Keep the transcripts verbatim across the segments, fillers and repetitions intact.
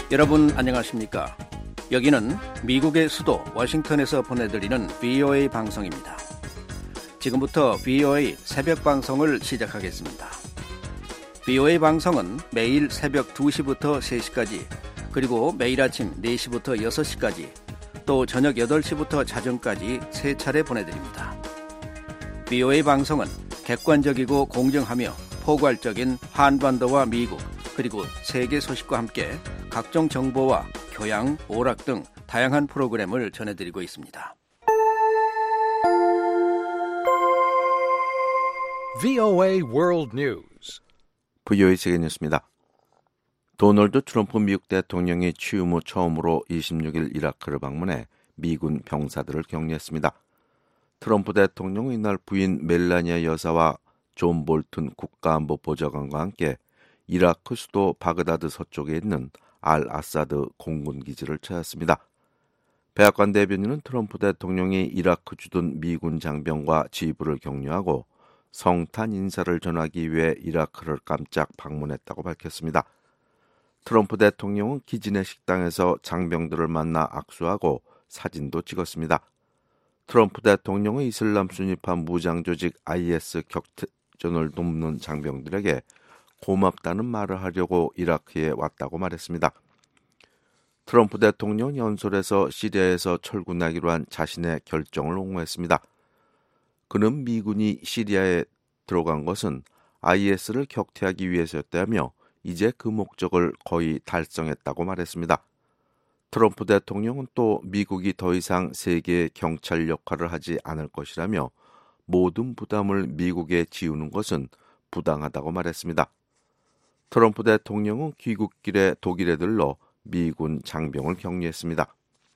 여러분 안녕하십니까? 여기는 미국의 수도 워싱턴에서 보내드리는 브이오에이 방송입니다. 지금부터 브이오에이 새벽 방송을 시작하겠습니다. 브이오에이 방송은 매일 새벽 두 시부터 세 시까지, 그리고 매일 아침 네 시부터 여섯 시까지, 또 저녁 여덟 시부터 자정까지 세 차례 보내드립니다. 브이오에이 방송은 객관적이고 공정하며 포괄적인 한반도와 미국, 그리고 세계 소식과 함께 각종 정보와 교양, 오락 등 다양한 프로그램을 전해드리고 있습니다. 브이오에이 World News. 브이오에이 세계 뉴스입니다. 도널드 트럼프 미국 대통령이 취임 후 처음으로 이십육 일 이라크를 방문해 미군 병사들을 격려했습니다. 트럼프 대통령은 이날 부인 멜라니아 여사와 존 볼튼 국가안보 보좌관과 함께 이라크 수도 바그다드 서쪽에 있는 알 아사드 공군 기지를 찾았습니다. 백악관 대변인은 트럼프 대통령이 이라크 주둔 미군 장병과 지휘부를 격려하고 성탄 인사를 전하기 위해 이라크를 깜짝 방문했다고 밝혔습니다. 트럼프 대통령은 기지 내 식당에서 장병들을 만나 악수하고 사진도 찍었습니다. 트럼프 대통령은 이슬람 순위파 무장 조직 아이에스 격전을 돕는 장병들에게 고맙다는 말을 하려고 이라크에 왔다고 말했습니다. 트럼프 대통령 연설에서 시리아에서 철군하기로 한 자신의 결정을 옹호했습니다. 그는 미군이 시리아에 들어간 것은 아이에스를 격퇴하기 위해서였다며 이제 그 목적을 거의 달성했다고 말했습니다. 트럼프 대통령은 또 미국이 더 이상 세계의 경찰 역할을 하지 않을 것이라며 모든 부담을 미국에 지우는 것은 부당하다고 말했습니다. 트럼프 대통령은 귀국길에 독일에 들러 미군 장병을 격려했습니다.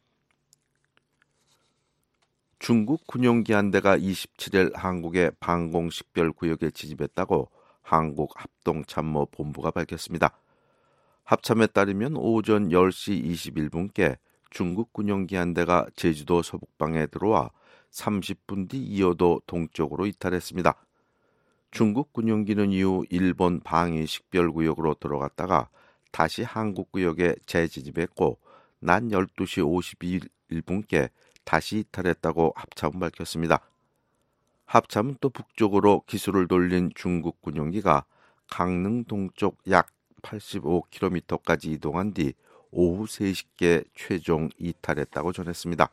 중국 군용기 한 대가 이십칠 일 한국의 방공식별구역에 진입했다고 한국합동참모본부가 밝혔습니다. 합참에 따르면 오전 열 시 이십일 분께 중국 군용기 한 대가 제주도 서북방에 들어와 삼십 분 뒤 이어도 동쪽으로 이탈했습니다. 중국 군용기는 이후 일본 방위 식별구역으로 들어갔다가 다시 한국구역에 재진입했고 낮 열두 시 오십일 분께 다시 이탈했다고 합참은 밝혔습니다. 합참은 또 북쪽으로 기술을 돌린 중국 군용기가 강릉 동쪽 약 팔십오 킬로미터까지 이동한 뒤 오후 세 시께 최종 이탈했다고 전했습니다.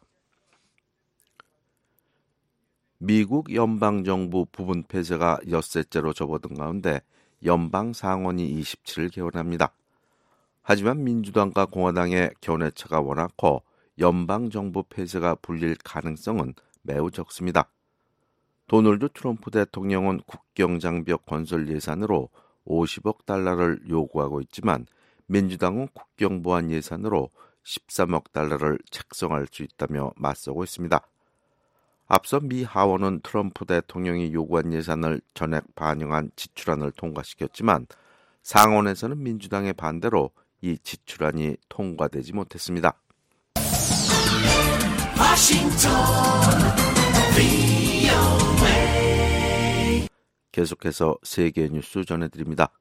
미국 연방정부 부분 폐쇄가 엿새째로 접어든 가운데 연방상원이 이십칠 일 개원합니다. 하지만 민주당과 공화당의 견해차가 워낙 커 연방정부 폐쇄가 불릴 가능성은 매우 적습니다. 도널드 트럼프 대통령은 국경장벽 건설 예산으로 오십억 달러를 요구하고 있지만 민주당은 국경보안 예산으로 십삼억 달러를 책정할 수 있다며 맞서고 있습니다. 앞서 미 하원은 트럼프 대통령이 요구한 예산을 전액 반영한 지출안을 통과시켰지만 상원에서는 민주당의 반대로 이 지출안이 통과되지 못했습니다. 워싱턴 브이오에이 계속해서 세계 뉴스 전해드립니다.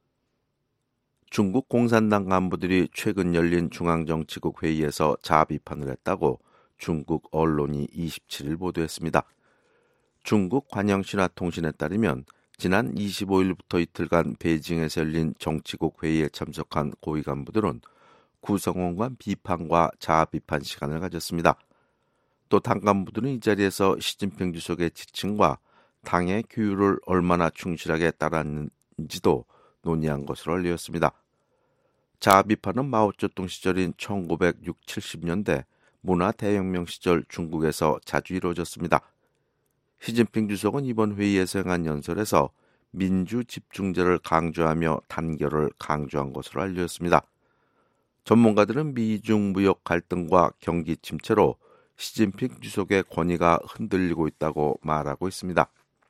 중국 공산당 간부들이 최근 열린 중앙정치국 회의에서 자비판을 했다고 중국 언론이 이십칠 일 보도했습니다. 중국 관영신화통신에 따르면 지난 이십오 일부터 이틀간 베이징에서 열린 정치국 회의에 참석한 고위 간부들은 구성원 간 비판과 자비판 시간을 가졌습니다. 또 당 간부들은 이 자리에서 시진핑 주석의 지침과 당의 규율을 얼마나 충실하게 따랐는지도 논의한 것으로 알려졌습니다. 자비판은 마오쩌둥 시절인 천구백육십, 칠십 년대 문화 대혁명 시절 중국에서 자주 이루어졌습니다. 시진핑 주석은 이번 회의에서 행한 연설에서 민주 집중제를 강조하며 단결을 강조한 것으로 알려졌습니다. 전문가들은 미중 무역 갈등과 경기 침체로 시진핑 주석의 권위가 흔들리고 있다고 말하고 있습니다.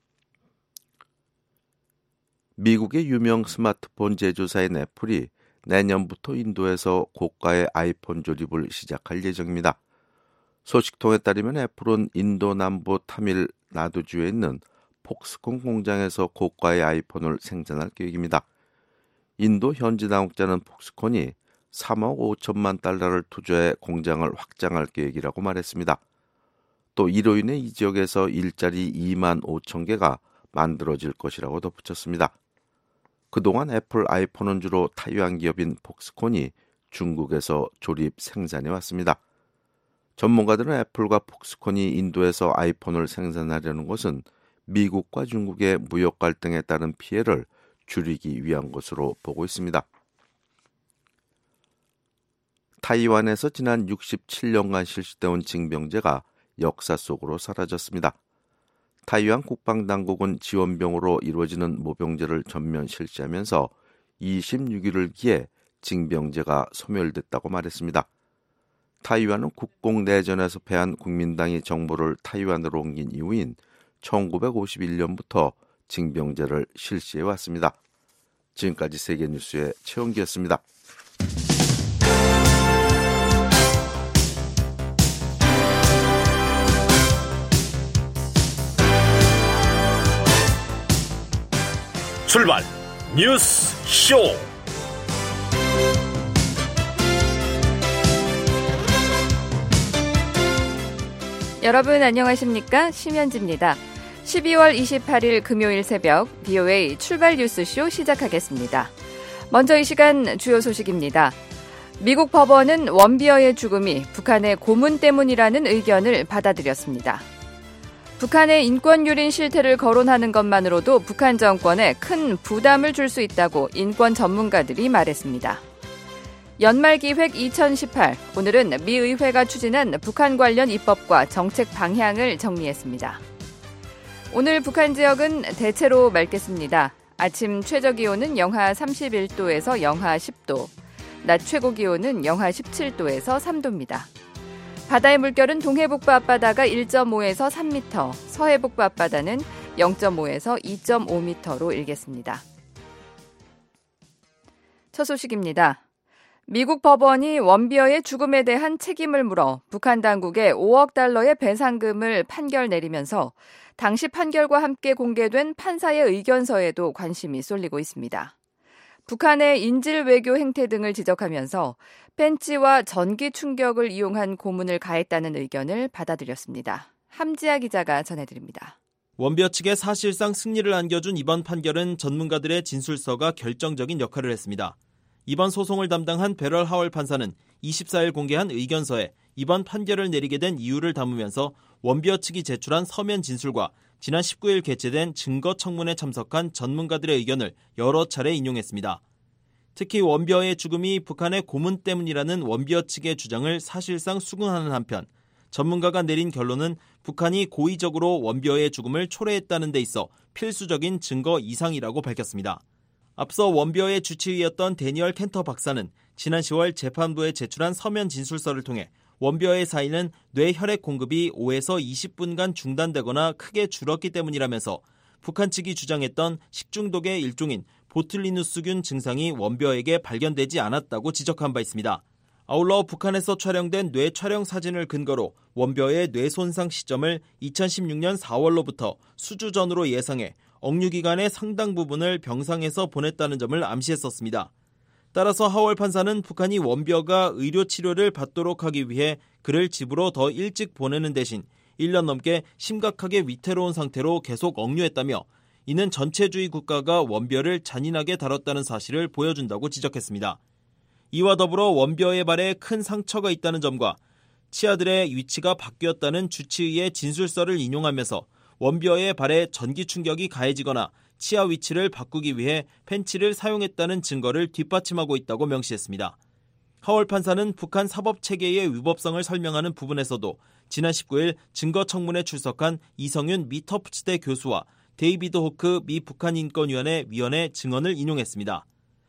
미국의 유명 스마트폰 제조사인 애플이 내년부터 인도에서 고가의 아이폰 조립을 시작할 예정입니다. 소식통에 따르면 애플은 인도 남부 타밀 나두주에 있는 폭스콘 공장에서 고가의 아이폰을 생산할 계획입니다. 인도 현지 당국자는 폭스콘이 삼억 오천만 달러를 투자해 공장을 확장할 계획이라고 말했습니다. 또 이로 인해 이 지역에서 일자리 이만 오천 개가 만들어질 것이라고 덧붙였습니다. 그동안 애플 아이폰은 주로 타이완 기업인 폭스콘이 중국에서 조립 생산해 왔습니다. 전문가들은 애플과 폭스콘이 인도에서 아이폰을 생산하려는 것은 미국과 중국의 무역 갈등에 따른 피해를 줄이기 위한 것으로 보고 있습니다. 타이완에서 지난 육십칠 년간 실시되어 징병제가 역사 속으로 사라졌습니다. 타이완 국방당국은 지원병으로 이루어지는 모병제를 전면 실시하면서 이십육 일을 기해 징병제가 소멸됐다고 말했습니다. 타이완은 국공내전에서 패한 국민당이 정부를 타이완으로 옮긴 이후인 천구백오십일 년부터 징병제를 실시해 왔습니다. 지금까지 세계뉴스의 최원기였습니다. 출발 뉴스 쇼. 여러분 안녕하십니까? 심현지입니다. 십이월 이십팔일 금요일 새벽 비오에이 출발 뉴스쇼 시작하겠습니다. 먼저 이 시간 주요 소식입니다. 미국 법원은 원비어의 죽음이 북한의 고문 때문이라는 의견을 받아들였습니다. 북한의 인권 유린 실태를 거론하는 것만으로도 북한 정권에 큰 부담을 줄 수 있다고 인권 전문가들이 말했습니다. 연말기획 이천십팔, 오늘은 미 의회가 추진한 북한 관련 입법과 정책 방향을 정리했습니다. 오늘 북한 지역은 대체로 맑겠습니다. 아침 최저기온은 영하 삼십일 도에서 영하 십 도, 낮 최고기온은 영하 십칠 도에서 삼 도입니다. 바다의 물결은 동해북부 앞바다가 일 점 오에서 삼 미터, 서해북부 앞바다는 영 점 오에서 이 점 오 미터로 일겠습니다. 첫 소식입니다. 미국 법원이 원비어의 죽음에 대한 책임을 물어 북한 당국에 오억 달러의 배상금을 판결 내리면서 당시 판결과 함께 공개된 판사의 의견서에도 관심이 쏠리고 있습니다. 북한의 인질 외교 행태 등을 지적하면서 펜치와 전기 충격을 이용한 고문을 가했다는 의견을 받아들였습니다. 함지아 기자가 전해드립니다. 원비어 측에 사실상 승리를 안겨준 이번 판결은 전문가들의 진술서가 결정적인 역할을 했습니다. 이번 소송을 담당한 베럴 하월 판사는 이십사일 공개한 의견서에 이번 판결을 내리게 된 이유를 담으면서 원비어 측이 제출한 서면 진술과 지난 십구일 개최된 증거 청문회에 참석한 전문가들의 의견을 여러 차례 인용했습니다. 특히 원비어의 죽음이 북한의 고문 때문이라는 원비어 측의 주장을 사실상 수긍하는 한편 전문가가 내린 결론은 북한이 고의적으로 원비어의 죽음을 초래했다는 데 있어 필수적인 증거 이상이라고 밝혔습니다. 앞서 원비어의 주치의였던 데니얼 켄터 박사는 지난 시월 재판부에 제출한 서면 진술서를 통해 원비어의 사인은 뇌혈액 공급이 오에서 이십 분간 중단되거나 크게 줄었기 때문이라면서 북한 측이 주장했던 식중독의 일종인 보툴리누스균 증상이 원비어에게 발견되지 않았다고 지적한 바 있습니다. 아울러 북한에서 촬영된 뇌 촬영 사진을 근거로 원비어의 뇌 손상 시점을 이천십육년 사월로부터 수주 전으로 예상해 억류기간의 상당 부분을 병상에서 보냈다는 점을 암시했었습니다. 따라서 하월 판사는 북한이 원비어가 의료치료를 받도록 하기 위해 그를 집으로 더 일찍 보내는 대신 일 년 넘게 심각하게 위태로운 상태로 계속 억류했다며 이는 전체주의 국가가 원비어를 잔인하게 다뤘다는 사실을 보여준다고 지적했습니다. 이와 더불어 원비어의 발에 큰 상처가 있다는 점과 치아들의 위치가 바뀌었다는 주치의의 진술서를 인용하면서 원비어의 발에 전기 충격이 가해지거나 치아 위치를 바꾸기 위해 펜치를 사용했다는 증거를 뒷받침하고 있다고 명시했습니다. 하월 판사는 북한 사법체계의 위법성을 설명하는 부분에서도 지난 십구일 증거청문회에 출석한 이성윤 미 터프츠대 교수와 데이비드 호크 미 북한인권위원회 위원의 증언을 인용했습니다.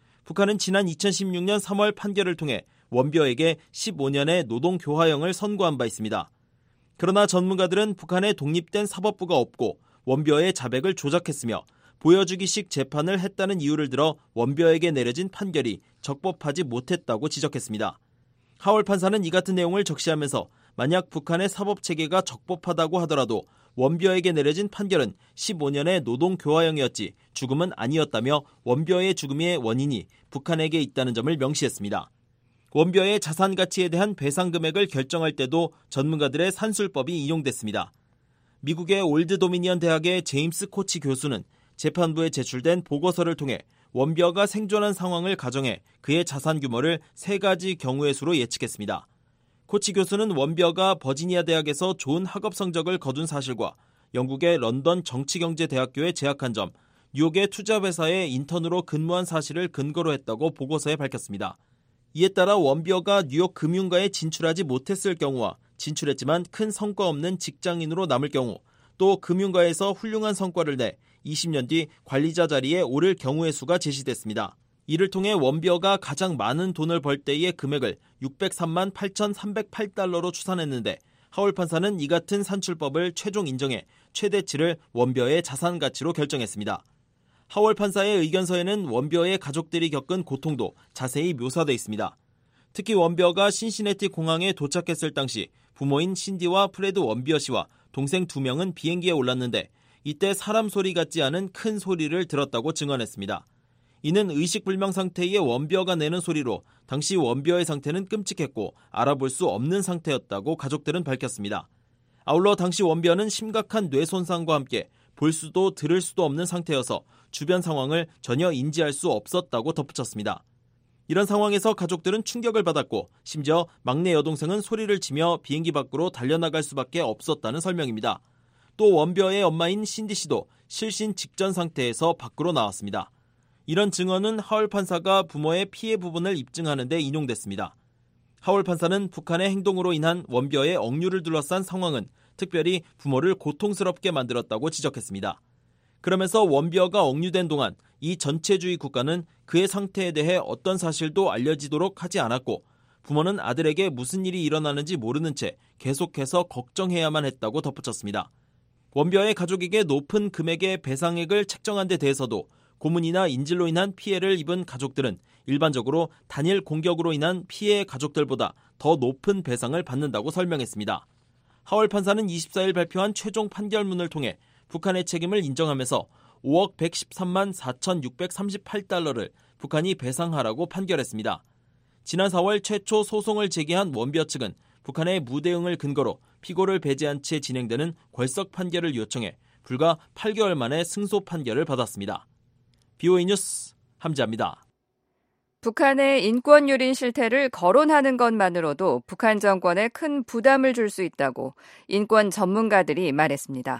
북한은 지난 이천십육년 삼월 판결을 통해 원비어에게 십오 년의 노동교화형을 선고한 바 있습니다. 그러나 전문가들은 북한에 독립된 사법부가 없고 원비어의 자백을 조작했으며 보여주기식 재판을 했다는 이유를 들어 원비어에게 내려진 판결이 적법하지 못했다고 지적했습니다. 하월 판사는 이 같은 내용을 적시하면서 만약 북한의 사법체계가 적법하다고 하더라도 원비어에게 내려진 판결은 십오 년의 노동교화형이었지 죽음은 아니었다며 원비어의 죽음의 원인이 북한에게 있다는 점을 명시했습니다. 원벼의 자산 가치에 대한 배상 금액을 결정할 때도 전문가들의 산술법이 이용됐습니다. 미국의 올드 도미니언 대학의 제임스 코치 교수는 재판부에 제출된 보고서를 통해 원벼가 생존한 상황을 가정해 그의 자산 규모를 세 가지 경우의 수로 예측했습니다. 코치 교수는 원벼가 버지니아 대학에서 좋은 학업 성적을 거둔 사실과 영국의 런던 정치경제대학교에 재학한 점, 뉴욕의 투자회사에 인턴으로 근무한 사실을 근거로 했다고 보고서에 밝혔습니다. 이에 따라 원벼가 뉴욕 금융가에 진출하지 못했을 경우와 진출했지만 큰 성과 없는 직장인으로 남을 경우, 또 금융가에서 훌륭한 성과를 내 이십 년 뒤 관리자 자리에 오를 경우의 수가 제시됐습니다. 이를 통해 원벼가 가장 많은 돈을 벌 때의 금액을 육백삼만 팔천삼백팔 달러로 추산했는데 하월 판사는 이 같은 산출법을 최종 인정해 최대치를 원벼의 자산 가치로 결정했습니다. 하월 판사의 의견서에는 원벼의 가족들이 겪은 고통도 자세히 묘사되어 있습니다. 특히 원벼가 신시내티 공항에 도착했을 당시 부모인 신디와 프레드 원비어 씨와 동생 두 명은 비행기에 올랐는데 이때 사람 소리 같지 않은 큰 소리를 들었다고 증언했습니다. 이는 의식불명 상태의 원비어가 내는 소리로 당시 원비어의 상태는 끔찍했고 알아볼 수 없는 상태였다고 가족들은 밝혔습니다. 아울러 당시 원비어는 심각한 뇌 손상과 함께 볼 수도 들을 수도 없는 상태여서 주변 상황을 전혀 인지할 수 없었다고 덧붙였습니다. 이런 상황에서 가족들은 충격을 받았고 심지어 막내 여동생은 소리를 치며 비행기 밖으로 달려나갈 수밖에 없었다는 설명입니다. 또 원벼의 엄마인 신디 씨도 실신 직전 상태에서 밖으로 나왔습니다. 이런 증언은 하월 판사가 부모의 피해 부분을 입증하는 데 인용됐습니다. 하월 판사는 북한의 행동으로 인한 원벼의 억류를 둘러싼 상황은 특별히 부모를 고통스럽게 만들었다고 지적했습니다. 그러면서 원벼가 억류된 동안 이 전체주의 국가는 그의 상태에 대해 어떤 사실도 알려지도록 하지 않았고 부모는 아들에게 무슨 일이 일어나는지 모르는 채 계속해서 걱정해야만 했다고 덧붙였습니다. 원벼의 가족에게 높은 금액의 배상액을 책정한 데 대해서도 고문이나 인질로 인한 피해를 입은 가족들은 일반적으로 단일 공격으로 인한 피해 가족들보다 더 높은 배상을 받는다고 설명했습니다. 하월 판사는 이십사 일 발표한 최종 판결문을 통해 북한의 책임을 인정하면서 오억 백십삼만 사천육백삼십팔 달러를 북한이 배상하라고 판결했습니다. 지난 사월 최초 소송을 제기한 원벼 측은 북한의 무대응을 근거로 피고를 배제한 채 진행되는 궐석 판결을 요청해 불과 팔 개월 만에 승소 판결을 받았습니다. 비오에이 뉴스 함지아입니다. 북한의 인권 유린 실태를 거론하는 것만으로도 북한 정권에 큰 부담을 줄 수 있다고 인권 전문가들이 말했습니다.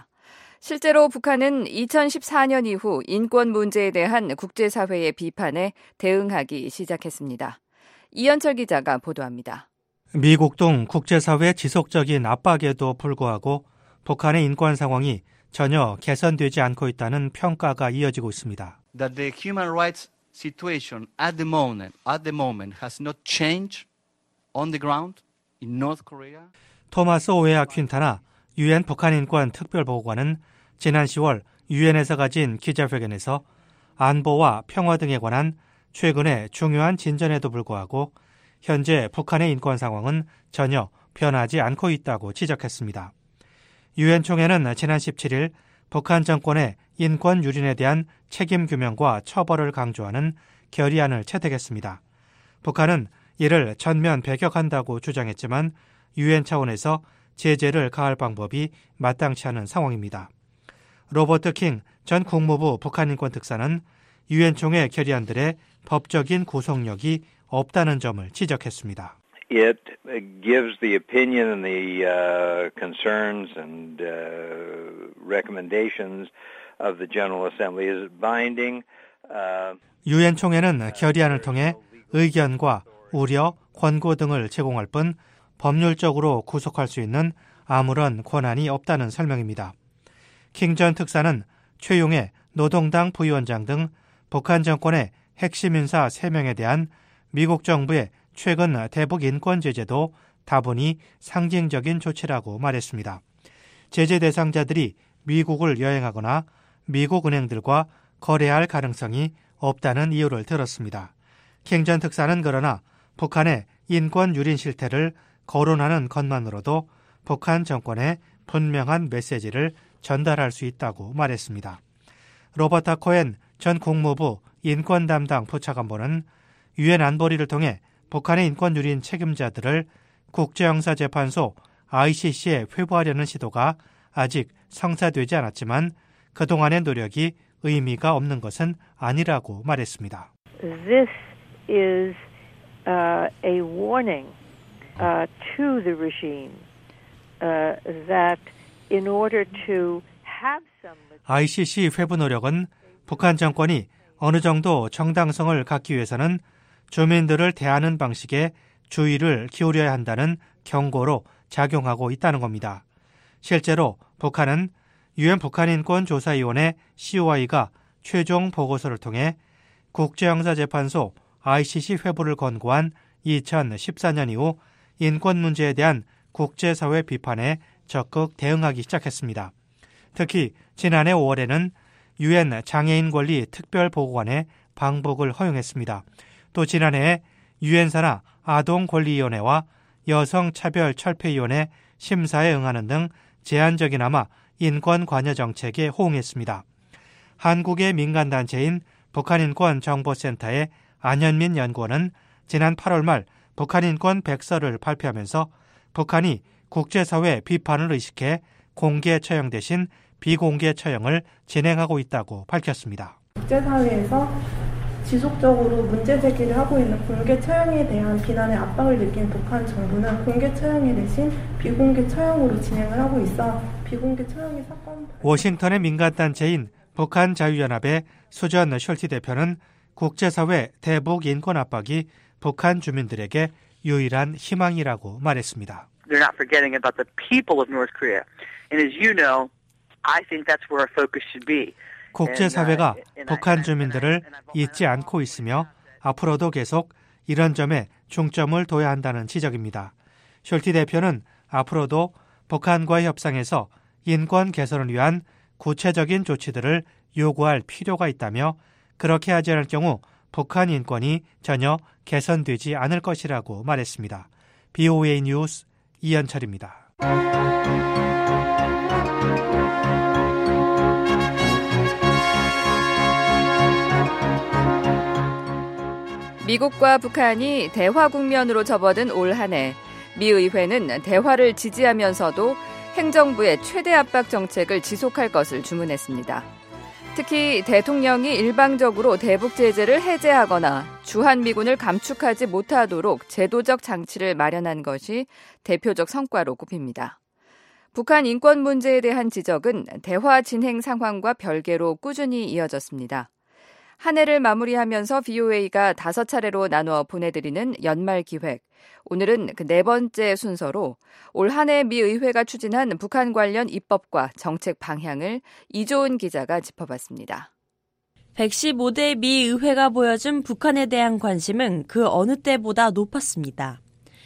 실제로 북한은 이천십사 년 이후 인권 문제에 대한 국제사회의 비판에 대응하기 시작했습니다. 이현철 기자가 보도합니다. 미국 등 국제사회의 지속적인 압박에도 불구하고 북한의 인권 상황이 전혀 개선되지 않고 있다는 평가가 이어지고 있습니다. That the human rights situation at the moment, at the moment has not changed on the ground in North Korea. 토마스 오에아 퀸타나 유엔 북한 인권 특별보고관은 지난 시월 유엔에서 가진 기자회견에서 안보와 평화 등에 관한 최근의 중요한 진전에도 불구하고 현재 북한의 인권 상황은 전혀 변하지 않고 있다고 지적했습니다. 유엔 총회는 지난 십칠 일 북한 정권의 인권 유린에 대한 책임 규명과 처벌을 강조하는 결의안을 채택했습니다. 북한은 이를 전면 배격한다고 주장했지만 유엔 차원에서 제재를 가할 방법이 마땅치 않은 상황입니다. 로버트 킹 전 국무부 북한인권 특사는 유엔 총회 결의안들의 법적인 구속력이 없다는 점을 지적했습니다. It gives the opinion and the uh, concerns and uh, recommendations of the General Assembly is binding. Uh, 유엔 총회는 결의안을 통해 의견과 우려, 권고 등을 제공할 뿐 법률적으로 구속할 수 있는 아무런 권한이 없다는 설명입니다. 킹 전 특사는 최용해 노동당 부위원장 등 북한 정권의 핵심 인사 세 명에 대한 미국 정부의 최근 대북 인권 제재도 다분히 상징적인 조치라고 말했습니다. 제재 대상자들이 미국을 여행하거나 미국 은행들과 거래할 가능성이 없다는 이유를 들었습니다. 킹 전 특사는 그러나 북한의 인권 유린 실태를 거론하는 것만으로도 북한 정권에 분명한 메시지를 전달할 수 있다고 말했습니다. 로버타 코엔 전 국무부 인권 담당 부차관보는 유엔 안보리를 통해 북한의 인권 유린 책임자들을 국제형사재판소 아이씨씨에 회부하려는 시도가 아직 성사되지 않았지만 그동안의 노력이 의미가 없는 것은 아니라고 말했습니다. This is uh, a warning uh, to the regime uh, that in order to have some 아이씨씨 회부 노력은 북한 정권이 어느 정도 정당성을 갖기 위해서는 주민들을 대하는 방식에 주의를 기울여야 한다는 경고로 작용하고 있다는 겁니다. 실제로 북한은 유엔 북한인권조사위원회 씨오아이가 최종 보고서를 통해 국제형사재판소 아이씨씨 회부를 권고한 이천십사 년 이후 인권 문제에 대한 국제사회 비판에 적극 대응하기 시작했습니다. 특히 지난해 오월에는 유엔 장애인 권리 특별보고관의 방북을 허용했습니다. 또 지난해에 유엔 산하 아동권리위원회와 여성차별철폐위원회 심사에 응하는 등 제한적이나마 인권 관여 정책에 호응했습니다. 한국의 민간단체인 북한인권정보센터의 안현민 연구원은 지난 팔월 말 북한인권 백서를 발표하면서 북한이 국제사회 비판을 의식해 공개 처형 대신 비공개 처형을 진행하고 있다고 밝혔습니다. 국제사회에서 지속적으로 문제 제기를 하고 있는 공개 처형에 대한 비난의 압박을 느낀 북한 정부는 공개 처형에 대신 비공개 처형으로 진행을 하고 있어 비공개 처형의 사건... 워싱턴의 민간단체인 북한자유연합의 수전 숄티 대표는 국제사회 대북 인권 압박이 북한 주민들에게 유일한 희망이라고 말했습니다. They're not forgetting about the people of North Korea. And as you know, I think that's where our focus should be. 국제사회가 북한 주민들을 잊지 않고 있으며 앞으로도 계속 이런 점에 중점을 둬야 한다는 지적입니다. 숄티 대표는 앞으로도 북한과의 협상에서 인권 개선을 위한 구체적인 조치들을 요구할 필요가 있다며 그렇게 하지 않을 경우 북한 인권이 전혀 개선되지 않을 것이라고 말했습니다. 비오에이 뉴스 이현철입니다. 미국과 북한이 대화 국면으로 접어든 올 한 해, 미 의회는 대화를 지지하면서도 행정부의 최대 압박 정책을 지속할 것을 주문했습니다. 특히 대통령이 일방적으로 대북 제재를 해제하거나 주한미군을 감축하지 못하도록 제도적 장치를 마련한 것이 대표적 성과로 꼽힙니다. 북한 인권 문제에 대한 지적은 대화 진행 상황과 별개로 꾸준히 이어졌습니다. 한 해를 마무리하면서 비오에이가 다섯 차례로 나누어 보내드리는 연말 기획. 오늘은 그 네 번째 순서로 올 한 해 미 의회가 추진한 북한 관련 입법과 정책 방향을 이조은 기자가 짚어봤습니다. 백십오 대 미 의회가 보여준 북한에 대한 관심은 그 어느 때보다 높았습니다.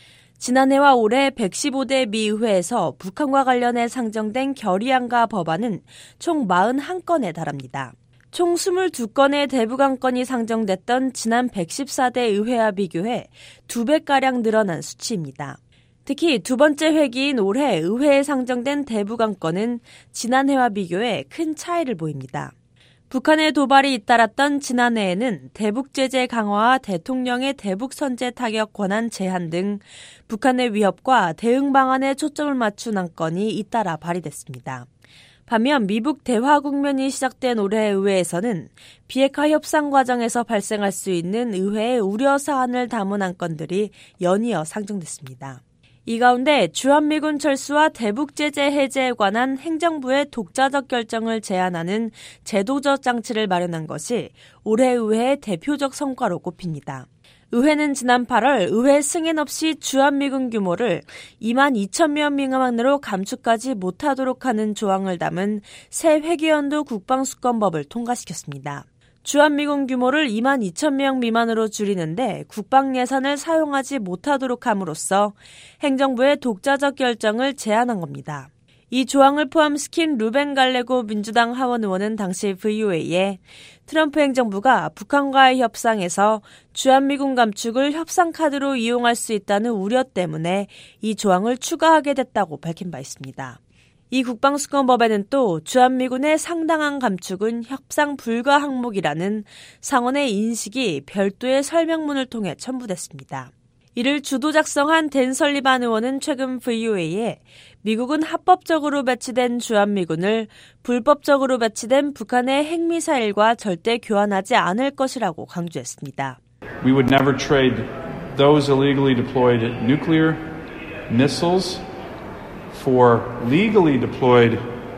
지난해와 올해 백십오 대 미 의회에서 북한과 관련해 상정된 결의안과 법안은 총 사십일 건에 달합니다. 총 이십이 건의 대북 안건이 상정됐던 지난 백십사 대 의회와 비교해 두 배가량 늘어난 수치입니다. 특히 두 번째 회기인 올해 의회에 상정된 대북 안건은 지난해와 비교해 큰 차이를 보입니다. 북한의 도발이 잇따랐던 지난해에는 대북 제재 강화와 대통령의 대북 선제 타격 권한 제한 등 북한의 위협과 대응 방안에 초점을 맞춘 안건이 잇따라 발의됐습니다. 반면 미북 대화 국면이 시작된 올해 의회에서는 비핵화 협상 과정에서 발생할 수 있는 의회의 우려 사안을 담은 안건들이 연이어 상정됐습니다. 이 가운데 주한미군 철수와 대북 제재 해제에 관한 행정부의 독자적 결정을 제한하는 제도적 장치를 마련한 것이 올해 의회의 대표적 성과로 꼽힙니다. 의회는 지난 팔월 의회 승인 없이 주한미군 규모를 이만 이천 명 미만으로 감축하지 못하도록 하는 조항을 담은 새 회계연도 국방수권법을 통과시켰습니다. 주한미군 규모를 이만 이천 명 미만으로 줄이는데 국방 예산을 사용하지 못하도록 함으로써 행정부의 독자적 결정을 제한한 겁니다. 이 조항을 포함시킨 루벤 갈레고 민주당 하원 의원은 당시 브이오에이에 트럼프 행정부가 북한과의 협상에서 주한미군 감축을 협상 카드로 이용할 수 있다는 우려 때문에 이 조항을 추가하게 됐다고 밝힌 바 있습니다. 이 국방수권법에는 또 주한미군의 상당한 감축은 협상 불가 항목이라는 상원의 인식이 별도의 설명문을 통해 첨부됐습니다. 이를 주도 작성한 댄 설리반 의원은 최근 브이오에이에 미국은 합법적으로 배치된 주한미군을 불법적으로 배치된 북한의 핵미사일과 절대 교환하지 않을 것이라고 강조했습니다. We would never trade those illegally deployed nuclear missiles for legally deployed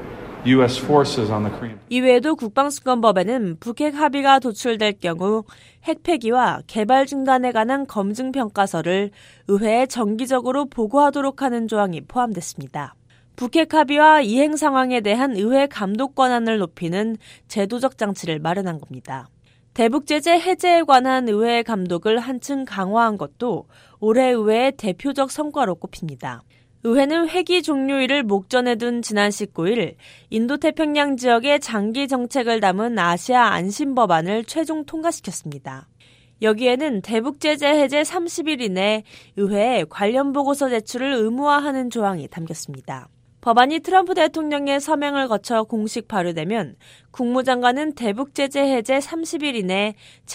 유에스 forces on the Korean. 이외에도 국방수권법에는 북핵 합의가 도출될 경우 핵 폐기와 개발 중단에 관한 검증 평가서를 의회에 정기적으로 보고하도록 하는 조항이 포함됐습니다. 북핵 합의와 이행 상황에 대한 의회 감독 권한을 높이는 제도적 장치를 마련한 겁니다. 대북 제재 해제에 관한 의회 감독을 한층 강화한 것도 올해 의회의 대표적 성과로 꼽힙니다. 의회는 회기 종료일을 목전에 둔 지난 십구 일 인도태평양 지역의 장기 정책을 담은 아시아 안심 법안을 최종 통과시켰습니다. 여기에는 대북 제재 해제 삼십 일 이내 의회에 관련 보고서 제출을 의무화하는 조항이 담겼습니다. 법안이 트럼프 대통령의 서명을 거쳐 공식 발효되면 국무장관은 대북 제재 해제 삼십 일 이내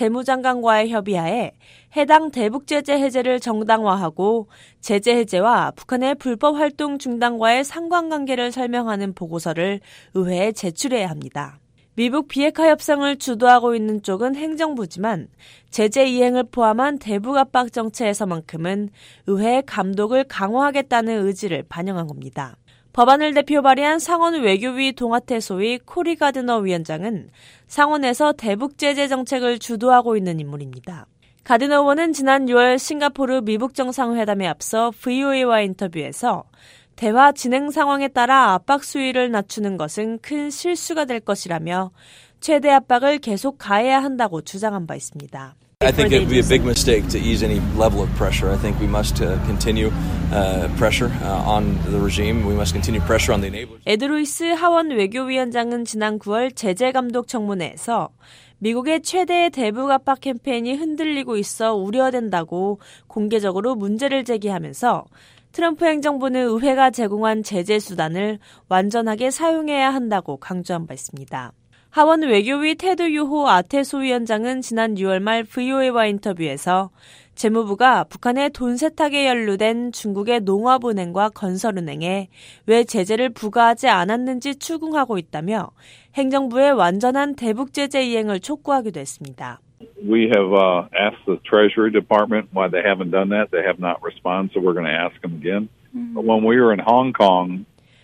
재무장관과의 협의하에 해당 대북 제재 해제를 정당화하고 제재 해제와 북한의 불법 활동 중단과의 상관관계를 설명하는 보고서를 의회에 제출해야 합니다. 미북 비핵화 협상을 주도하고 있는 쪽은 행정부지만 제재 이행을 포함한 대북 압박 정책에서만큼은 의회의 감독을 강화하겠다는 의지를 반영한 겁니다. 법안을 대표 발의한 상원 외교위 동아태 소위 코리 가드너 위원장은 상원에서 대북 제재 정책을 주도하고 있는 인물입니다. 가드너 의원은 지난 유월 싱가포르 미북 정상회담에 앞서 브이오에이와 인터뷰에서 대화 진행 상황에 따라 압박 수위를 낮추는 것은 큰 실수가 될 것이라며 최대 압박을 계속 가해야 한다고 주장한 바 있습니다. I think it would be a big mistake to ease any level of pressure. I think we must uh, continue uh, pressure uh, on the regime. We must continue pressure on the enablers. 에드 루이스 하원 외교위원장은 지난 구월 제재감독 청문회에서 미국의 최대의 대북 압박 캠페인이 흔들리고 있어 우려된다고 공개적으로 문제를 제기하면서 트럼프 행정부는 의회가 제공한 제재 수단을 완전하게 사용해야 한다고 강조한 바 있습니다. 하원 외교위 테드 유호 아테소 위원장은 지난 유월 말 브이오에이와 인터뷰에서 재무부가 북한의 돈 세탁에 연루된 중국의 농업은행과 건설은행에 왜 제재를 부과하지 않았는지 추궁하고 있다며 행정부의 완전한 대북 제재 이행을 촉구하기도 했습니다. We have uh, asked the Treasury Department why they haven't done that. They have not responded, so we're going to ask them again. But when we were in Hong Kong,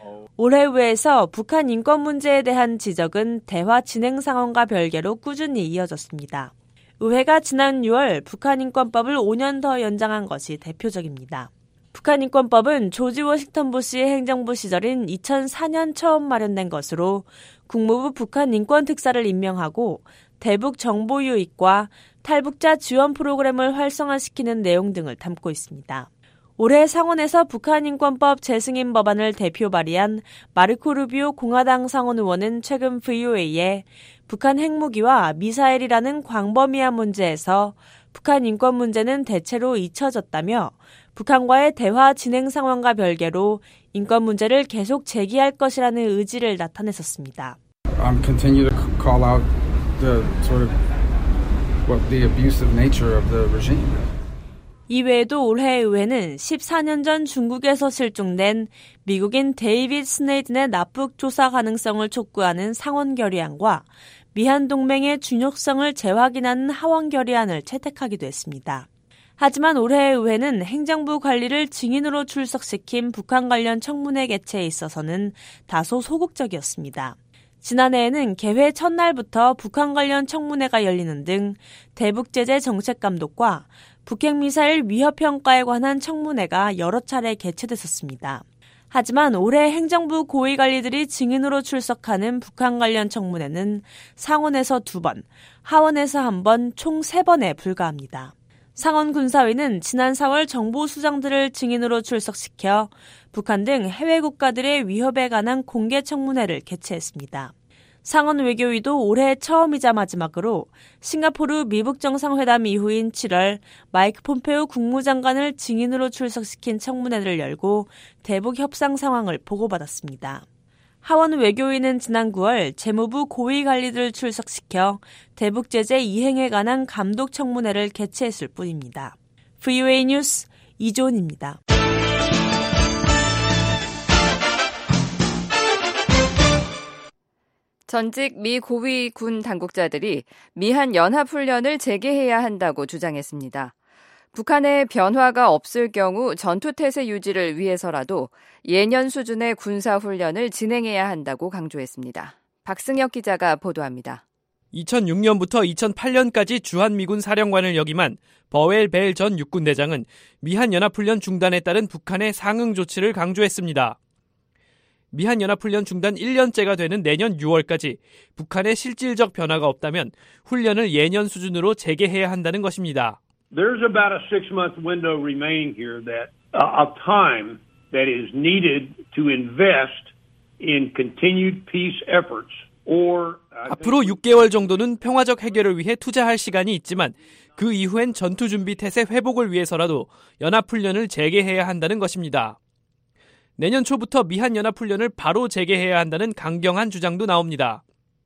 올해 의회에서 북한 인권 문제에 대한 지적은 대화 진행 상황과 별개로 꾸준히 이어졌습니다. 의회가 지난 유월 북한인권법을 오 년 더 연장한 것이 대표적입니다. 북한인권법은 조지 워싱턴 부시의 행정부 시절인 이천사 년 처음 마련된 것으로 국무부 북한인권특사를 임명하고 대북 정보 유입과 탈북자 지원 프로그램을 활성화시키는 내용 등을 담고 있습니다. 올해 상원에서 북한인권법 재승인 법안을 대표 발의한 마르코 루비오 공화당 상원 의원은 최근 브이오에이에 북한 핵무기와 미사일이라는 광범위한 문제에서 북한 인권 문제는 대체로 잊혀졌다며 북한과의 대화 진행 상황과 별개로 인권 문제를 계속 제기할 것이라는 의지를 나타냈었습니다. Um, continue to call out the sort of what the abusive nature of the regime. 이외에도 올해 의회는 십사 년 전 중국에서 실종된 미국인 데이빗 스네이든의 납북 조사 가능성을 촉구하는 상원 결의안과 미한 동맹의 중요성을 재확인하는 하원 결의안을 채택하기도 했습니다. 하지만 올해 의회는 행정부 관리를 증인으로 출석시킨 북한 관련 청문회 개최에 있어서는 다소 소극적이었습니다. 지난해에는 개회 첫날부터 북한 관련 청문회가 열리는 등 대북제재 정책감독과 북핵미사일 위협평가에 관한 청문회가 여러 차례 개최됐었습니다. 하지만 올해 행정부 고위관리들이 증인으로 출석하는 북한 관련 청문회는 상원에서 두 번, 하원에서 한 번, 총 세 번에 불과합니다. 상원 군사위는 지난 사월 정보수장들을 증인으로 출석시켜 북한 등 해외 국가들의 위협에 관한 공개 청문회를 개최했습니다. 상원 외교위도 올해 처음이자 마지막으로 싱가포르 미북 정상회담 이후인 칠월 마이크 폼페오 국무장관을 증인으로 출석시킨 청문회를 열고 대북 협상 상황을 보고받았습니다. 하원 외교위는 지난 구월 재무부 고위관리들을 출석시켜 대북 제재 이행에 관한 감독 청문회를 개최했을 뿐입니다. 브이오에이 뉴스 이조은입니다. 전직 미 고위 군 당국자들이 미한 연합훈련을 재개해야 한다고 주장했습니다. 북한의 변화가 없을 경우 전투태세 유지를 위해서라도 예년 수준의 군사훈련을 진행해야 한다고 강조했습니다. 박승혁 기자가 보도합니다. 이천육 년부터 이천팔 년까지 주한미군 사령관을 역임한 버웰 벨 전 육군대장은 미한연합훈련 중단에 따른 북한의 상응 조치를 강조했습니다. 미한연합훈련 중단 일 년째가 되는 내년 유월까지 북한의 실질적 변화가 없다면 훈련을 예년 수준으로 재개해야 한다는 것입니다. There's about a six-month window remaining here that uh, of time that is needed to invest in continued peace efforts. or 앞으로 육 개월 정도는 평화적 해결을 위해 투자할 시간이 있지만 그 이후엔 전투 준비 태세 회복을 위해서라도 연합훈련을 재개해야 한다는 것입니다. 내년 초부터 미한연합훈련을 바로 재개해야 한다는 강경한 주장도 나옵니다.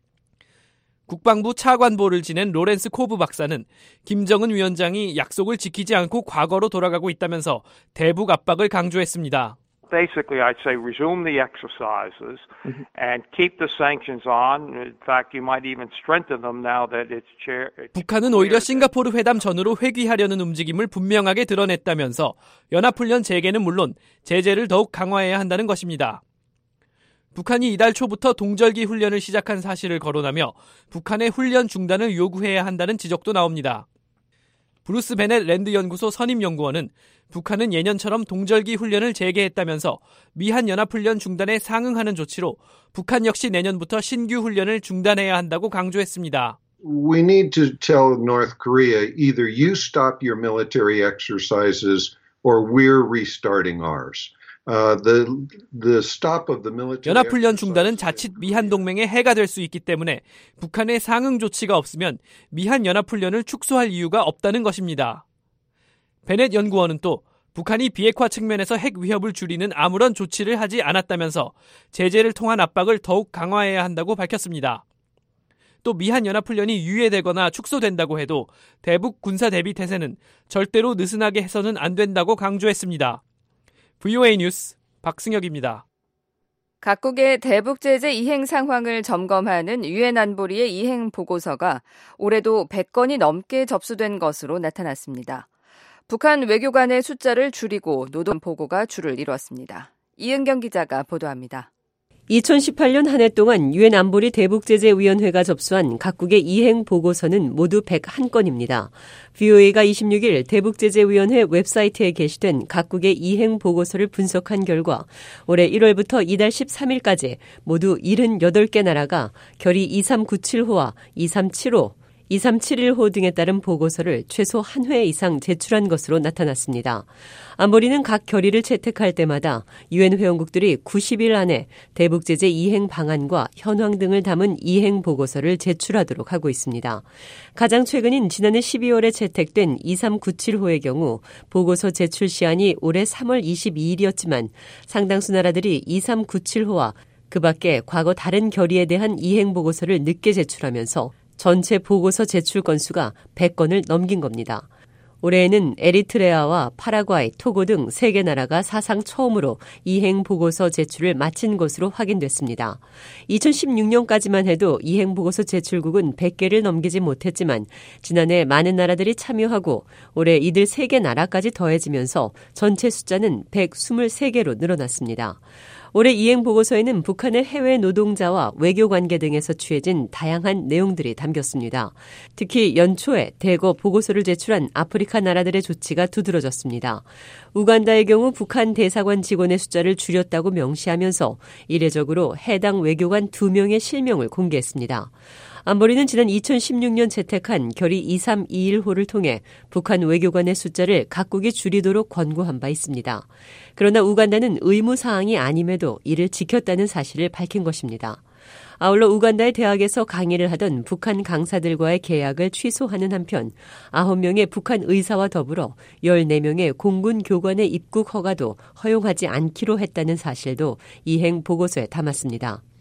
국방부 차관보를 지낸 로렌스 코브 박사는 김정은 위원장이 약속을 지키지 않고 과거로 돌아가고 있다면서 대북 압박을 강조했습니다. Basically, I'd say resume the exercises and keep the sanctions on. In fact, you might even strengthen them now that it's chair. 북한은 오히려 싱가포르 회담 전후로 회귀하려는 움직임을 분명하게 드러냈다면서 연합훈련 재개는 물론 제재를 더욱 강화해야 한다는 것입니다. 북한이 이달 초부터 동절기 훈련을 시작한 사실을 거론하며 북한의 훈련 중단을 요구해야 한다는 지적도 나옵니다. 브루스 베넷 랜드 연구소 선임 연구원은 북한은 예년처럼 동절기 훈련을 재개했다면서 미한 연합훈련 중단에 상응하는 조치로 북한 역시 내년부터 신규 훈련을 중단해야 한다고 강조했습니다. We need to tell North Korea either you stop your military exercises or we're restarting ours. Uh, the, the stop of the military 연합훈련 중단은 자칫 미한 동맹의 해가 될 수 있기 때문에 북한의 상응 조치가 없으면 미한 연합훈련을 축소할 이유가 없다는 것입니다. 베넷 연구원은 또 북한이 비핵화 측면에서 핵 위협을 줄이는 아무런 조치를 하지 않았다면서 제재를 통한 압박을 더욱 강화해야 한다고 밝혔습니다. 또 미한 연합훈련이 유예되거나 축소된다고 해도 대북 군사 대비 태세는 절대로 느슨하게 해서는 안 된다고 강조했습니다. 브이오에이 뉴스 박승혁입니다. 각국의 대북 제재 이행 상황을 점검하는 유엔 안보리의 이행 보고서가 올해도 백 건이 넘게 접수된 것으로 나타났습니다. 북한 외교관의 숫자를 줄이고 노동 보고가 주를 이뤘습니다. 이은경 기자가 보도합니다. 이천십팔 년 한 해 동안 유엔 안보리 대북제재위원회가 접수한 각국의 이행 보고서는 모두 백일 건입니다. 브이오에이가 이십육 일 대북제재위원회 웹사이트에 게시된 각국의 이행 보고서를 분석한 결과 올해 일월부터 이달 십삼 일까지 모두 칠십팔 개 나라가 결의 이삼구칠 호와 이삼칠오, 이삼칠일 호 등에 따른 보고서를 최소 한 회 이상 제출한 것으로 나타났습니다. 안보리는 각 결의를 채택할 때마다 유엔 회원국들이 구십 일 안에 대북제재 이행 방안과 현황 등을 담은 이행 보고서를 제출하도록 하고 있습니다. 가장 최근인 지난해 십이월에 채택된 이삼구칠 호의 경우 보고서 제출 시한이 올해 삼월 이십이 일이었지만 상당수 나라들이 이삼구칠 호와 그 밖에 과거 다른 결의에 대한 이행 보고서를 늦게 제출하면서 전체 보고서 제출 건수가 백 건을 넘긴 겁니다. 올해에는 에리트레아와 파라과이, 토고 등 세 개 나라가 사상 처음으로 이행 보고서 제출을 마친 것으로 확인됐습니다. 이천십육 년까지만 해도 이행 보고서 제출국은 백 개를 넘기지 못했지만 지난해 많은 나라들이 참여하고 올해 이들 세 개 나라까지 더해지면서 전체 숫자는 백이십삼 개로 늘어났습니다. 올해 이행 보고서에는 북한의 해외 노동자와 외교 관계 등에서 취해진 다양한 내용들이 담겼습니다. 특히 연초에 대거 보고서를 제출한 아프리카 나라들의 조치가 두드러졌습니다. 우간다의 경우 북한 대사관 직원의 숫자를 줄였다고 명시하면서 이례적으로 해당 외교관 두 명의 실명을 공개했습니다. 안보리는 지난 이천십육 년 채택한 결의 이삼이일 호를 통해 북한 외교관의 숫자를 각국이 줄이도록 권고한 바 있습니다. 그러나 우간다는 의무사항이 아님에도 이를 지켰다는 사실을 밝힌 것입니다. 아울러 우간다의 대학에서 강의를 하던 북한 강사들과의 계약을 취소하는 한편 아홉 명의 북한 의사와 더불어 열네 명의 공군 교관의 입국 허가도 허용하지 않기로 했다는 사실도 이행 보고서에 담았습니다.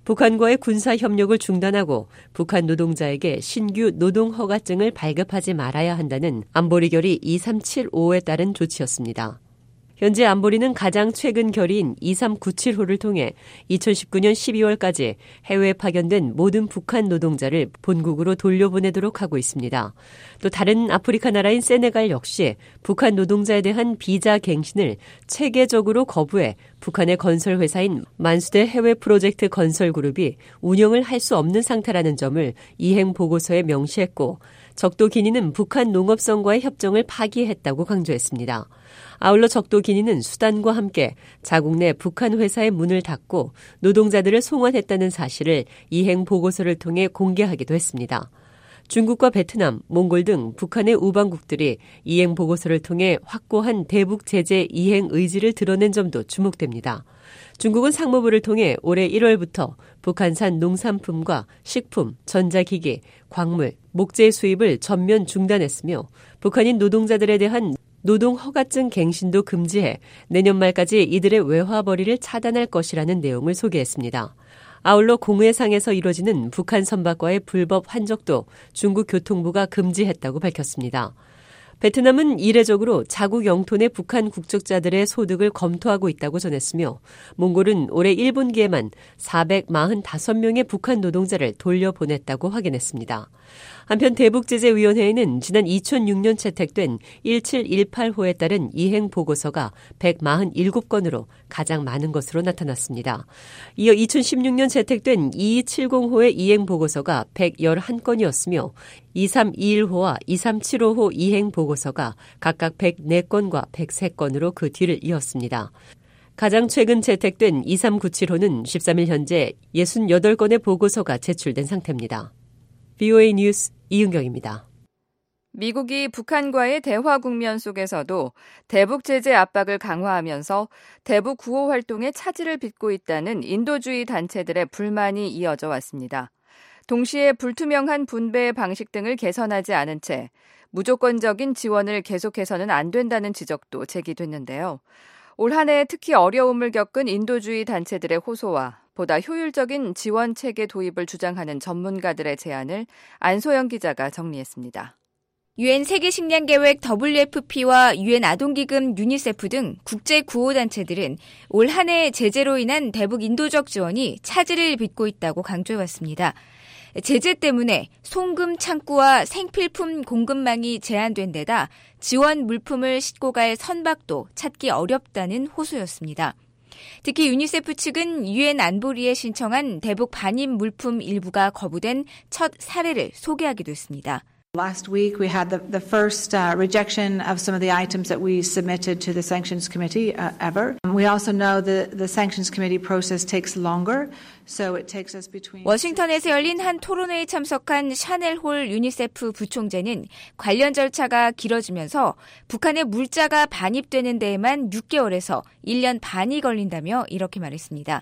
북한과의 군사 협력을 중단하고 북한 노동자에게 신규 노동 허가증을 발급하지 말아야 한다는 안보리 결의 이삼칠오에 따른 조치였습니다. 현재 안보리는 가장 최근 결의인 이삼구칠호를 통해 이천십구년 십이월까지 해외에 파견된 모든 북한 노동자를 본국으로 돌려보내도록 하고 있습니다. 또 다른 아프리카 나라인 세네갈 역시 북한 노동자에 대한 비자 갱신을 체계적으로 거부해 북한의 건설 회사인 만수대 해외 프로젝트 건설 그룹이 운영을 할 수 없는 상태라는 점을 이행 보고서에 명시했고, 적도 기니는 북한 농업성과의 협정을 파기했다고 강조했습니다. 아울러 적도 기니는 수단과 함께 자국 내 북한 회사의 문을 닫고 노동자들을 송환했다는 사실을 이행 보고서를 통해 공개하기도 했습니다. 중국과 베트남, 몽골 등 북한의 우방국들이 이행 보고서를 통해 확고한 대북 제재 이행 의지를 드러낸 점도 주목됩니다. 중국은 상무부를 통해 올해 일월부터 북한산 농산품과 식품, 전자기기, 광물, 목재 수입을 전면 중단했으며 북한인 노동자들에 대한 노동 허가증 갱신도 금지해 내년 말까지 이들의 외화벌이를 차단할 것이라는 내용을 소개했습니다. 아울러 공해상에서 이뤄지는 북한 선박과의 불법 환적도 중국 교통부가 금지했다고 밝혔습니다. 베트남은 이례적으로 자국 영토 내 북한 국적자들의 소득을 검토하고 있다고 전했으며, 몽골은 올해 일 분기에만 사백사십오 명의 북한 노동자를 돌려보냈다고 확인했습니다. 한편 대북제재위원회에는 지난 이천육년 채택된 일칠일팔호에 따른 이행 보고서가 백사십칠 건으로 가장 많은 것으로 나타났습니다. 이어 이천십육년 채택된 이이칠공호의 이행 보고서가 백십일 건이었으며 이삼이일호와 이삼칠오호 이행 보고서가 각각 백사 건과 백삼 건으로 그 뒤를 이었습니다. 가장 최근 채택된 이삼구칠호는 십삼일 현재 육십팔 건의 보고서가 제출된 상태입니다. 브이오에이 뉴스 이은경입니다. 미국이 북한과의 대화 국면 속에서도 대북 제재 압박을 강화하면서 대북 구호 활동에 차질을 빚고 있다는 인도주의 단체들의 불만이 이어져 왔습니다. 동시에 불투명한 분배 방식 등을 개선하지 않은 채 무조건적인 지원을 계속해서는 안 된다는 지적도 제기됐는데요. 올 한 해 특히 어려움을 겪은 인도주의 단체들의 호소와 보다 효율적인 지원 체계 도입을 주장하는 전문가들의 제안을 안소영 기자가 정리했습니다. 유엔 세계식량계획 더블유에프피와 유엔 아동기금 유니세프 등 국제 구호단체들은 올 한 해 제재로 인한 대북 인도적 지원이 차질을 빚고 있다고 강조해왔습니다. 제재 때문에 송금 창구와 생필품 공급망이 제한된 데다 지원 물품을 싣고 갈 선박도 찾기 어렵다는 호소였습니다. 특히 유니세프 측은 유엔 안보리에 신청한 대북 반입 물품 일부가 거부된 첫 사례를 소개하기도 했습니다. Last week we had the, the first uh, rejection of some of the items that we submitted to the Sanctions Committee uh, ever. We also know the, the Sanctions Committee process takes longer, so it takes us between... 워싱턴에서 열린 한 토론회에 참석한 샤넬 홀 유니세프 부총재는 관련 절차가 길어지면서 북한의 물자가 반입되는 데에만 육 개월에서 일 년 반이 걸린다며 이렇게 말했습니다.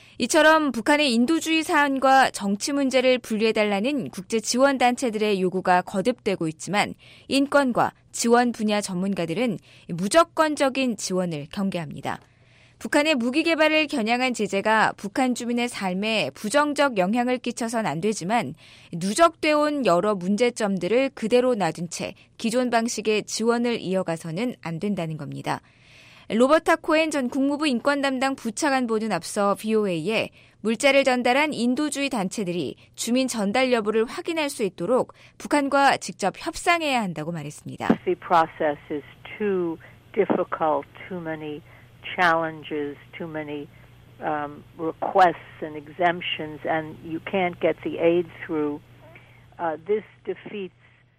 이처럼 북한의 인도주의 사안과 정치 문제를 분리해달라는 국제 지원단체들의 요구가 거듭되고 있지만 인권과 지원 분야 전문가들은 무조건적인 지원을 경계합니다. 북한의 무기 개발을 겨냥한 제재가 북한 주민의 삶에 부정적 영향을 끼쳐선 안 되지만 누적돼 온 여러 문제점들을 그대로 놔둔 채 기존 방식의 지원을 이어가서는 안 된다는 겁니다. 로버타 코엔 전 국무부 인권 담당 부차관보는 앞서 브이오에이에 물자를 전달한 인도주의 단체들이 주민 전달 여부를 확인할 수 있도록 북한과 직접 협상해야 한다고 말했습니다. The process is too difficult, too many challenges, too many um, requests and exemptions, and you can't get the aid through. Uh, this defeats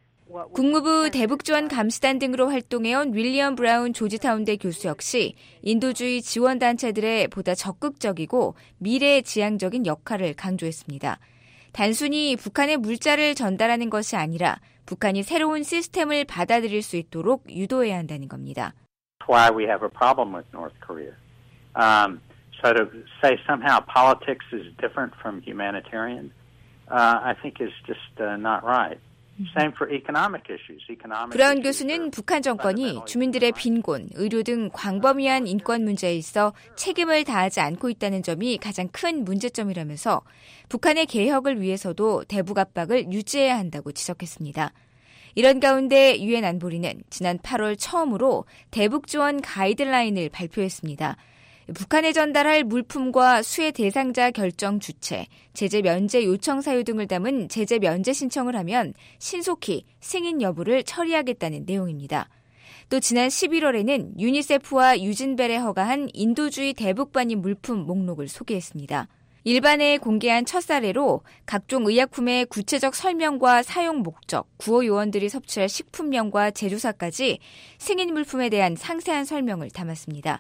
국무부 대북지원 감시단 등으로 활동해온 윌리엄 브라운 조지타운대 교수 역시 인도주의 지원단체들의 보다 적극적이고 미래지향적인 역할을 강조했습니다. 단순히 북한의 물자를 전달하는 것이 아니라 북한이 새로운 시스템을 받아들일 수 있도록 유도해야 한다는 겁니다. That's why we have a problem with North Korea. Um, so to say somehow politics is different from humanitarian, uh, I think is just uh, not right. Same for economic issues. Economic 브라운 교수는 북한 정권이 주민들의 빈곤, 의료 등 광범위한 인권 문제에 있어 책임을 다하지 않고 있다는 점이 가장 큰 문제점이라면서 북한의 개혁을 위해서도 대북 압박을 유지해야 한다고 지적했습니다. 이런 가운데 유엔 안보리는 지난 팔월 처음으로 대북 지원 가이드라인을 발표했습니다. 북한에 전달할 물품과 수혜 대상자 결정 주체, 제재 면제 요청 사유 등을 담은 제재 면제 신청을 하면 신속히 승인 여부를 처리하겠다는 내용입니다. 또 지난 십일월에는 유니세프와 유진벨에 허가한 인도주의 대북 반입 물품 목록을 소개했습니다. 일반에 공개한 첫 사례로 각종 의약품의 구체적 설명과 사용 목적, 구호 요원들이 섭취할 식품명과 제조사까지 승인 물품에 대한 상세한 설명을 담았습니다.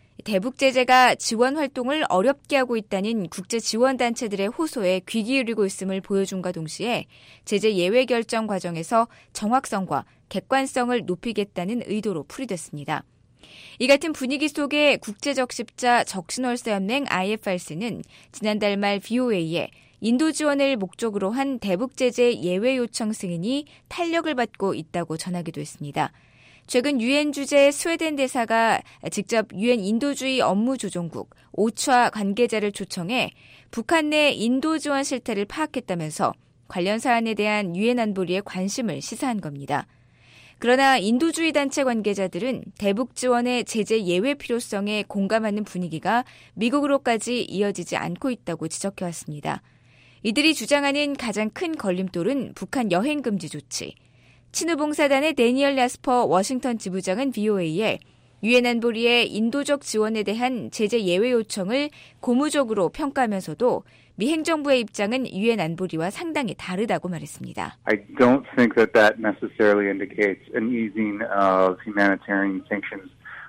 대북 제재가 지원 활동을 어렵게 하고 있다는 국제 지원 단체들의 호소에 귀 기울이고 있음을 보여준과 동시에 제재 예외 결정 과정에서 정확성과 객관성을 높이겠다는 의도로 풀이됐습니다. 이 같은 분위기 속에 국제적십자 적신월사연맹 아이에프알씨는 지난달 말 브이오에이에 인도 지원을 목적으로 한 대북 제재 예외 요청 승인이 탄력을 받고 있다고 전하기도 했습니다. 최근 유엔 주재 스웨덴 대사가 직접 유엔 인도주의 업무조정국 오차 관계자를 초청해 북한 내 인도 지원 실태를 파악했다면서 관련 사안에 대한 유엔 안보리의 관심을 시사한 겁니다. 그러나 인도주의 단체 관계자들은 대북 지원의 제재 예외 필요성에 공감하는 분위기가 미국으로까지 이어지지 않고 있다고 지적해왔습니다. 이들이 주장하는 가장 큰 걸림돌은 북한 여행 금지 조치. 친우봉사단의 데니얼 야스퍼 워싱턴 지부장은 브이오에이에 유엔 안보리의 인도적 지원에 대한 제재 예외 요청을 고무적으로 평가하면서도 미 행정부의 입장은 유엔 안보리와 상당히 다르다고 말했습니다. I don't think that that necessarily indicates an easing of humanitarian sanctions.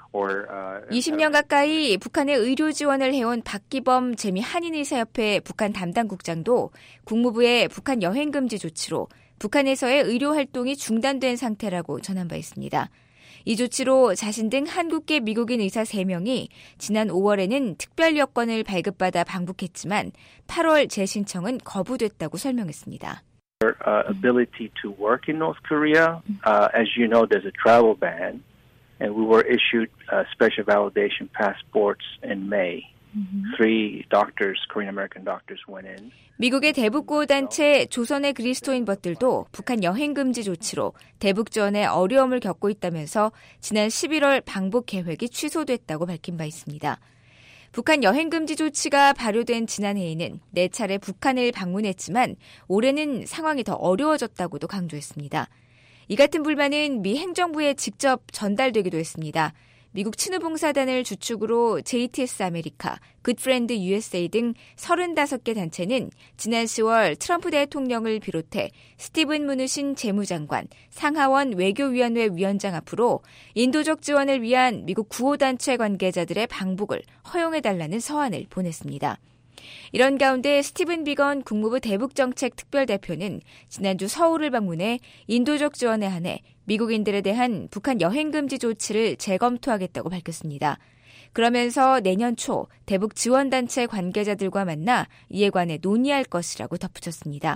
이십 년 가까이 북한의 의료 지원을 해온 박기범 재미 한인의사협회 북한 담당국장도 국무부의 북한 여행 금지 조치로 북한에서의 의료 활동이 중단된 상태라고 전한 바 있습니다. 이 조치로 자신 등 한국계 미국인 의사 세 명이 지난 오월에는 특별 여권을 발급받아 방북했지만 팔월 재신청은 거부됐다고 설명했습니다. Uh, ability to work in North Korea, uh, as you know, there's a travel ban. And we were issued uh, special validation passports in May. Mm-hmm. Three doctors, Korean American doctors, went in. 미국의 대북 구호 단체 조선의 그리스도인벗들도 북한 여행 금지 조치로 대북 지원에 어려움을 겪고 있다면서 지난 십일월 방북 계획이 취소됐다고 밝힌 바 있습니다. 북한 여행 금지 조치가 발효된 지난해에는 네 차례 북한을 방문했지만 올해는 상황이 더 어려워졌다고도 강조했습니다. 이 같은 불만은 미 행정부에 직접 전달되기도 했습니다. 미국 친우봉사단을 주축으로 제이티에스 아메리카, 굿프렌드 유에스에이 등 서른다섯 개 단체는 지난 시월 트럼프 대통령을 비롯해 스티븐 무누신 재무장관, 상하원 외교위원회 위원장 앞으로 인도적 지원을 위한 미국 구호단체 관계자들의 방북을 허용해달라는 서한을 보냈습니다. 이런 가운데 스티븐 비건 국무부 대북정책 특별대표는 지난주 서울을 방문해 인도적 지원에 한해 미국인들에 대한 북한 여행금지 조치를 재검토하겠다고 밝혔습니다. 그러면서 내년 초 대북 지원단체 관계자들과 만나 이에 관해 논의할 것이라고 덧붙였습니다.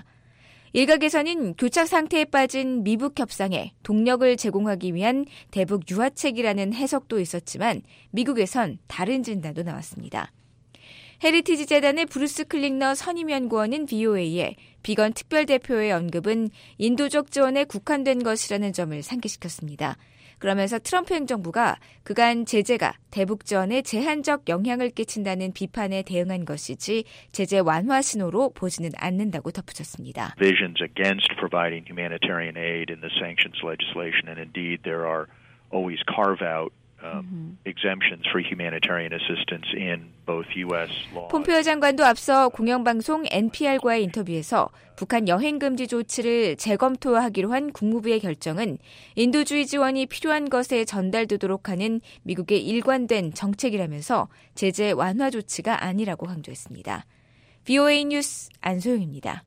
일각에서는 교착 상태에 빠진 미북 협상에 동력을 제공하기 위한 대북 유화책이라는 해석도 있었지만 미국에선 다른 진단도 나왔습니다. 헤리티지 재단의 브루스 클링너 선임연구원은 브이오에이에 비건 특별대표의 언급은 인도적 지원에 국한된 것이라는 점을 상기시켰습니다. 그러면서 트럼프 행정부가 그간 제재가 대북 지원에 제한적 영향을 끼친다는 비판에 대응한 것이지 제재 완화 신호로 보지는 않는다고 덧붙였습니다. Visions against providing humanitarian aid in the sanctions legislation, and indeed there are always carve-out Um, exemptions for humanitarian assistance in both U S law. 폼페이오 장관도 앞서 공영방송 엔피알과의 인터뷰에서 북한 여행 금지 조치를 재검토하기로 한 국무부의 결정은 인도주의 지원이 필요한 것에 전달되도록 하는 미국의 일관된 정책이라면서 제재 완화 조치가 아니라고 강조했습니다. 브이오에이 뉴스 안소영입니다.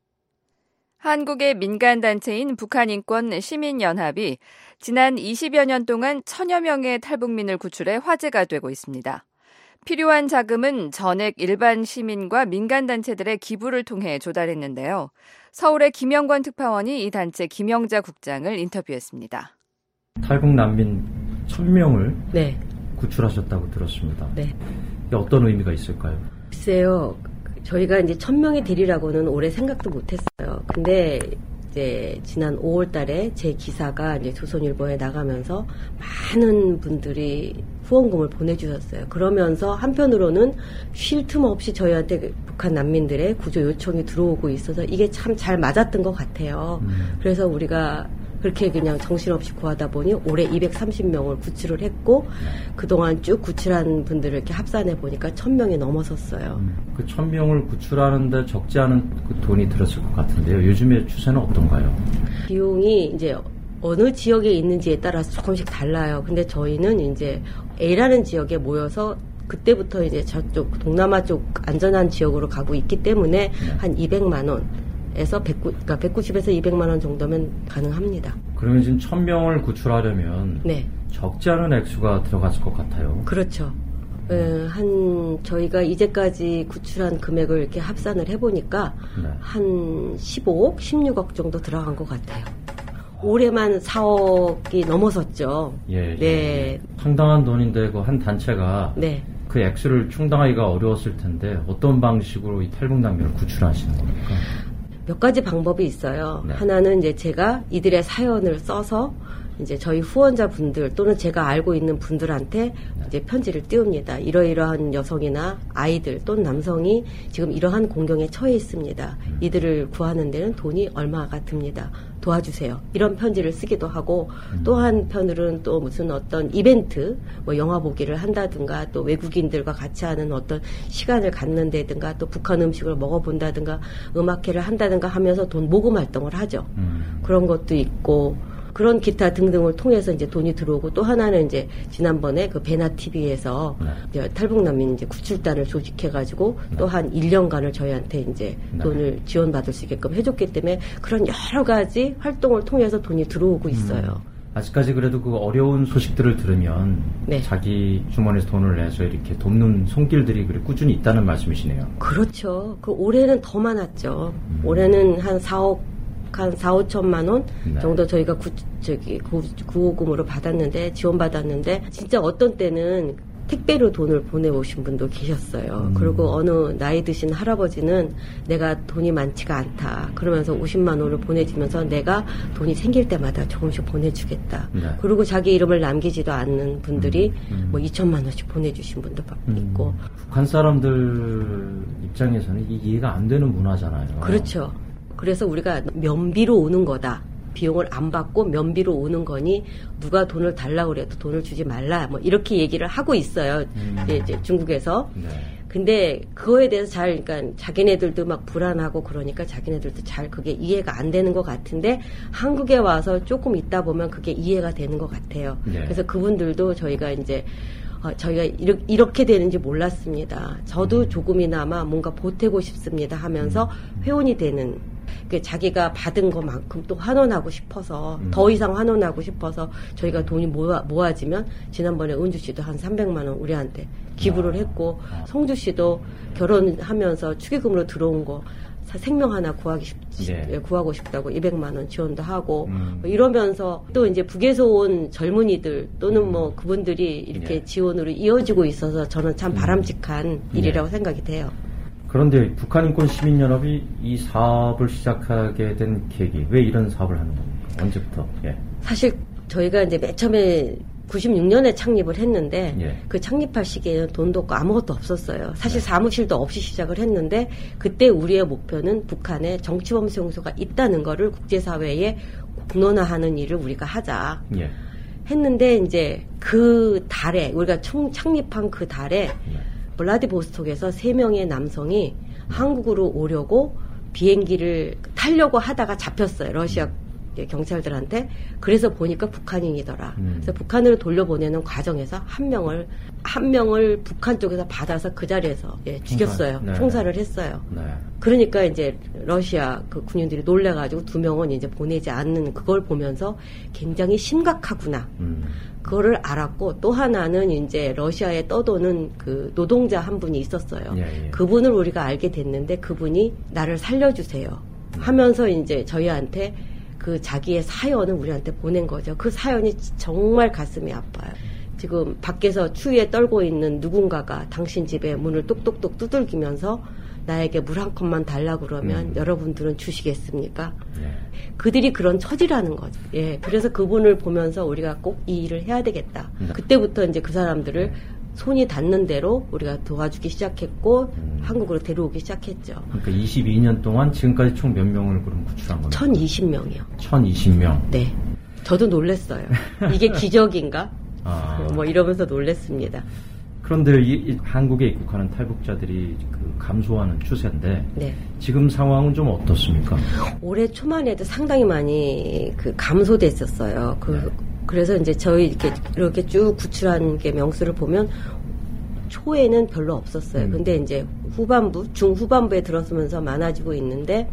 한국의 민간단체인 북한인권시민연합이 지난 이십여 년 동안 천여 명의 탈북민을 구출해 화제가 되고 있습니다. 필요한 자금은 전액 일반 시민과 민간단체들의 기부를 통해 조달했는데요. 서울의 김영권 특파원이 이 단체 김영자 국장을 인터뷰했습니다. 탈북 난민 천 명을 네. 구출하셨다고 들었습니다. 네. 이게 어떤 의미가 있을까요? 글쎄요. 저희가 이제 천 명이 되리라고는 올해 생각도 못했어요. 근데 이제 지난 오월 달에 제 기사가 이제 조선일보에 나가면서 많은 분들이 후원금을 보내주셨어요. 그러면서 한편으로는 쉴 틈 없이 저희한테 북한 난민들의 구조 요청이 들어오고 있어서 이게 참 잘 맞았던 것 같아요. 음. 그래서 우리가 그렇게 그냥 정신없이 구하다 보니 올해 이백삼십 명을 구출을 했고 그동안 쭉 구출한 분들을 이렇게 합산해 보니까 천 명이 넘어섰어요. 음, 그 천 명을 구출하는데 적지 않은 그 돈이 들었을 것 같은데요. 요즘의 추세는 어떤가요? 비용이 이제 어느 지역에 있는지에 따라서 조금씩 달라요. 근데 저희는 이제 A라는 지역에 모여서 그때부터 이제 저쪽 동남아 쪽 안전한 지역으로 가고 있기 때문에 네. 한 이백만 원. 에서 백구, 그러니까 백구십에서 이백만 원 정도면 가능합니다. 그러면 지금 천 명을 구출하려면 네. 적지 않은 액수가 들어갔을 것 같아요. 그렇죠. 음. 에, 한 저희가 이제까지 구출한 금액을 이렇게 합산을 해보니까 네. 한 십오억, 십육억 정도 들어간 것 같아요. 올해만 사억이 넘어섰죠. 예, 네. 예. 상당한 돈인데 그 한 단체가 네. 그 액수를 충당하기가 어려웠을 텐데 어떤 방식으로 이 탈북 난민을 구출하시는 겁니까? 몇 가지 방법이 있어요. 네. 하나는 이제 제가 이들의 사연을 써서 이제 저희 후원자분들 또는 제가 알고 있는 분들한테 네. 이제 편지를 띄웁니다. 이러이러한 여성이나 아이들 또는 남성이 지금 이러한 공경에 처해 있습니다. 음. 이들을 구하는 데는 돈이 얼마가 듭니다. 도와주세요. 이런 편지를 쓰기도 하고 음. 또 한편으로는 또 무슨 어떤 이벤트 뭐 영화 보기를 한다든가 또 외국인들과 같이 하는 어떤 시간을 갖는다든가 또 북한 음식을 먹어본다든가 음악회를 한다든가 하면서 돈 모금 활동을 하죠. 음. 그런 것도 있고 그런 기타 등등을 통해서 이제 돈이 들어오고 또 하나는 이제 지난번에 그 베나티비에서 네. 탈북난민 이제 구출단을 조직해가지고 네. 또 한 일 년간을 저희한테 이제 네. 돈을 지원받을 수 있게끔 해줬기 때문에 그런 여러 가지 활동을 통해서 돈이 들어오고 있어요. 음. 아직까지 그래도 그 어려운 소식들을 들으면 네. 자기 주머니에서 돈을 내서 이렇게 돕는 손길들이 그래 꾸준히 있다는 말씀이시네요. 그렇죠. 그 올해는 더 많았죠. 음. 올해는 한 사억 한 사오천만 원 정도 네. 저희가 구, 저기 구, 구호금으로 받았는데 지원받았는데 진짜 어떤 때는 택배로 돈을 보내오신 분도 계셨어요. 음. 그리고 어느 나이 드신 할아버지는 내가 돈이 많지가 않다. 그러면서 오십만 원을 보내주면서 내가 돈이 생길 때마다 조금씩 보내주겠다. 네. 그리고 자기 이름을 남기지도 않는 분들이 음. 음. 뭐 이천만 원씩 보내주신 분도 음. 있고. 북한 사람들 입장에서는 이게 이해가 안 되는 문화잖아요. 그렇죠. 그래서 우리가 면비로 오는 거다. 비용을 안 받고 면비로 오는 거니 누가 돈을 달라고 그래도 돈을 주지 말라. 뭐 이렇게 얘기를 하고 있어요. 음. 이제 중국에서. 네. 근데 그거에 대해서 잘, 그러니까 자기네들도 막 불안하고 그러니까 자기네들도 잘 그게 이해가 안 되는 것 같은데 한국에 와서 조금 있다 보면 그게 이해가 되는 것 같아요. 네. 그래서 그분들도 저희가 이제 어, 저희가 이르, 이렇게 되는지 몰랐습니다. 저도 음. 조금이나마 뭔가 보태고 싶습니다 하면서 음. 회원이 되는 그 자기가 받은 것만큼 또 환원하고 싶어서 음. 더 이상 환원하고 싶어서 저희가 돈이 모아, 모아지면 지난번에 은주 씨도 한 삼백만 원 우리한테 기부를 했고 아. 성주 씨도 결혼하면서 축의금으로 들어온 거 생명 하나 구하기 싶, 네. 구하고 싶다고 이백만 원 지원도 하고 음. 뭐 이러면서 또 이제 북에서 온 젊은이들 또는 음. 뭐 그분들이 이렇게 네. 지원으로 이어지고 있어서 저는 참 바람직한 음. 일이라고 네. 생각이 돼요. 그런데 북한인권시민연합이 이 사업을 시작하게 된 계기, 왜 이런 사업을 하는 겁니까? 언제부터? 예. 사실 저희가 이제 맨 처음에 구십육 년에 창립을 했는데 예. 그 창립할 시기에는 돈도 없고 아무것도 없었어요. 사실 네. 사무실도 없이 시작을 했는데 그때 우리의 목표는 북한에 정치범 수용소가 있다는 거를 국제사회에 공론화하는 일을 우리가 하자. 예. 했는데 이제 그 달에 우리가 총 창립한 그 달에 예. 블라디보스톡에서 세 명의 남성이 네. 한국으로 오려고 비행기를 타려고 하다가 잡혔어요. 러시아 경찰들한테. 그래서 보니까 북한인이더라. 음. 그래서 북한으로 돌려보내는 과정에서 한 명을 한 명을 북한 쪽에서 받아서 그 자리에서 예, 죽였어요. 네. 총살을 했어요. 네. 그러니까 이제 러시아 그 군인들이 놀래가지고 두 명은 이제 보내지 않는 그걸 보면서 굉장히 심각하구나. 음. 그거를 알았고 또 하나는 이제 러시아에 떠도는 그 노동자 한 분이 있었어요. 예, 예. 그분을 우리가 알게 됐는데 그분이 나를 살려주세요 하면서 이제 저희한테 그 자기의 사연을 우리한테 보낸 거죠. 그 사연이 정말 가슴이 아파요. 지금 밖에서 추위에 떨고 있는 누군가가 당신 집에 문을 똑똑똑 두들기면서 나에게 물 한 컵만 달라 그러면 음. 여러분들은 주시겠습니까? 예. 그들이 그런 처지라는 거죠. 예. 그래서 그분을 보면서 우리가 꼭 이 일을 해야 되겠다. 음. 그때부터 이제 그 사람들을 음. 손이 닿는 대로 우리가 도와주기 시작했고 음. 한국으로 데려오기 시작했죠. 그러니까 이십이 년 동안 지금까지 총 몇 명을 그럼 구출한 겁니까? 천이십 명이요. 천이십 명. 네. 저도 놀랐어요. 이게 기적인가? 아. 뭐 이러면서 놀랐습니다. 그런데 이, 이 한국에 입국하는 탈북자들이 그 감소하는 추세인데 네. 지금 상황은 좀 어떻습니까? 올해 초만 해도 상당히 많이 그 감소됐었어요. 그 네. 그래서 이제 저희 이렇게 이렇게 쭉 구출한 게 명수를 보면 초에는 별로 없었어요. 음. 근데 이제 후반부, 중후반부에 들어서면서 많아지고 있는데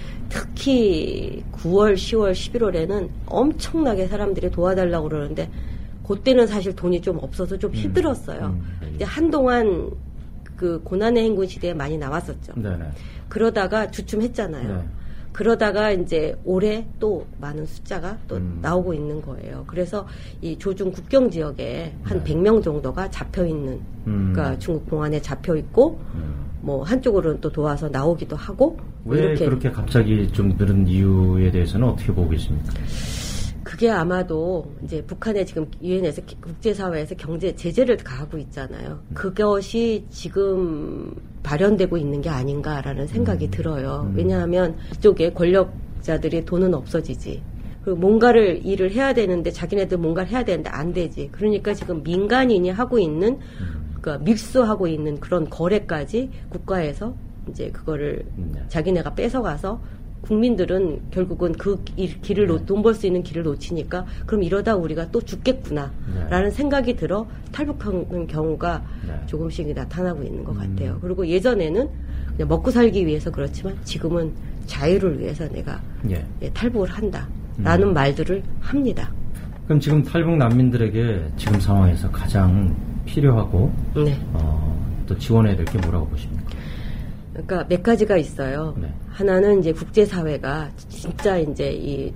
특히 구월, 시월, 십일월에는 엄청나게 사람들이 도와달라고 그러는데 그때는 사실 돈이 좀 없어서 좀 힘들었어요. 음, 음, 이제 한동안 그 고난의 행군 시대에 많이 나왔었죠. 네네. 그러다가 주춤했잖아요. 네. 그러다가 이제 올해 또 많은 숫자가 또 음. 나오고 있는 거예요. 그래서 이 조중 국경 지역에 한 네. 백 명 정도가 잡혀 있는, 음. 그러니까 중국 공안에 잡혀 있고, 음. 뭐 한쪽으로는 또 도와서 나오기도 하고. 왜 이렇게 그렇게 갑자기 좀 늘은 이유에 대해서는 어떻게 보고 계십니까? 그게 아마도 이제 북한에 지금 유엔에서 국제사회에서 경제 제재를 가하고 있잖아요. 그것이 지금 발현되고 있는 게 아닌가라는 생각이 음. 들어요. 왜냐하면 이쪽에 권력자들이 돈은 없어지지. 그리고 뭔가를 일을 해야 되는데 자기네들 뭔가를 해야 되는데 안 되지. 그러니까 지금 민간인이 하고 있는 그러니까 밀수하고 있는 그런 거래까지 국가에서 이제 그거를 네. 자기네가 뺏어가서 국민들은 결국은 그 길을 네. 돈 벌 수 있는 길을 놓치니까 그럼 이러다 우리가 또 죽겠구나 네. 라는 생각이 들어 탈북하는 경우가 네. 조금씩 나타나고 있는 것 음. 같아요. 그리고 예전에는 그냥 먹고 살기 위해서 그렇지만 지금은 자유를 위해서 내가 네. 예, 탈북을 한다 라는 음. 말들을 합니다. 그럼 지금 탈북 난민들에게 지금 상황에서 가장 필요하고 네. 어, 또 지원해야 될 게 뭐라고 보십니까? 그러니까 몇 가지가 있어요. 네. 하나는 이제 국제사회가 진짜 이제 이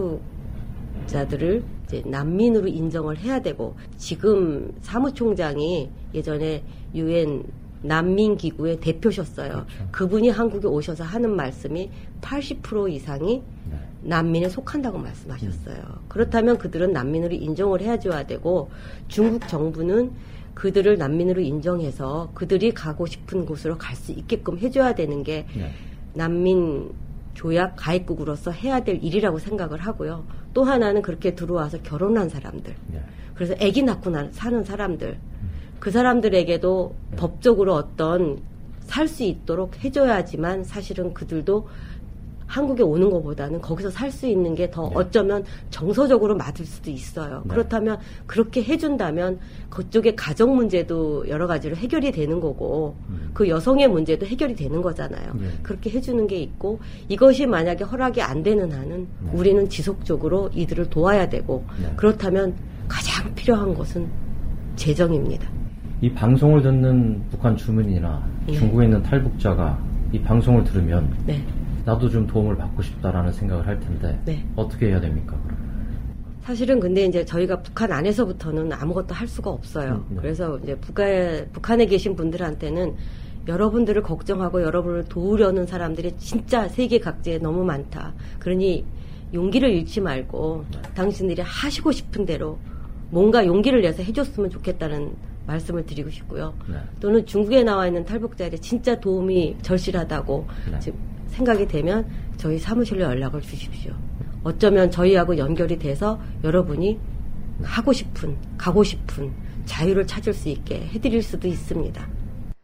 탈북자들을 이제 난민으로 인정을 해야 되고, 지금 사무총장이 예전에 유엔 난민기구의 대표셨어요. 그렇죠. 그분이 한국에 오셔서 하는 말씀이 팔십 퍼센트 이상이 네. 난민에 속한다고 말씀하셨어요. 음. 그렇다면 그들은 난민으로 인정을 해줘야 되고, 중국 정부는 그들을 난민으로 인정해서 그들이 가고 싶은 곳으로 갈 수 있게끔 해줘야 되는 게 네. 난민 조약 가입국으로서 해야 될 일이라고 생각을 하고요. 또 하나는 그렇게 들어와서 결혼한 사람들, 네. 그래서 아기 낳고 사는 사람들, 음. 그 사람들에게도 네. 법적으로 어떤 살 수 있도록 해줘야지만 사실은 그들도 한국에 오는 것보다는 거기서 살 수 있는 게 더 네. 어쩌면 정서적으로 맞을 수도 있어요. 네. 그렇다면 그렇게 해준다면 그쪽의 가정 문제도 여러 가지로 해결이 되는 거고 음. 그 여성의 문제도 해결이 되는 거잖아요. 네. 그렇게 해주는 게 있고, 이것이 만약에 허락이 안 되는 한은 네. 우리는 지속적으로 이들을 도와야 되고 네. 그렇다면 가장 필요한 것은 재정입니다. 이 방송을 듣는 북한 주민이나 네. 중국에 있는 탈북자가 이 방송을 들으면 네. 나도 좀 도움을 받고 싶다라는 생각을 할 텐데 네. 어떻게 해야 됩니까? 그럼? 사실은 근데 이제 저희가 북한 안에서부터는 아무것도 할 수가 없어요. 음, 네. 그래서 이제 북한에, 북한에 계신 분들한테는 여러분들을 걱정하고 여러분을 도우려는 사람들이 진짜 세계 각지에 너무 많다. 그러니 용기를 잃지 말고 네. 당신들이 하시고 싶은 대로 뭔가 용기를 내서 해줬으면 좋겠다는 말씀을 드리고 싶고요. 네. 또는 중국에 나와 있는 탈북자들이 진짜 도움이 절실하다고 네. 지금 생각이 되면 저희 사무실로 연락을 주십시오. 어쩌면 저희하고 연결이 돼서 여러분이 하고 싶은, 가고 싶은 자유를 찾을 수 있게 해드릴 수도 있습니다.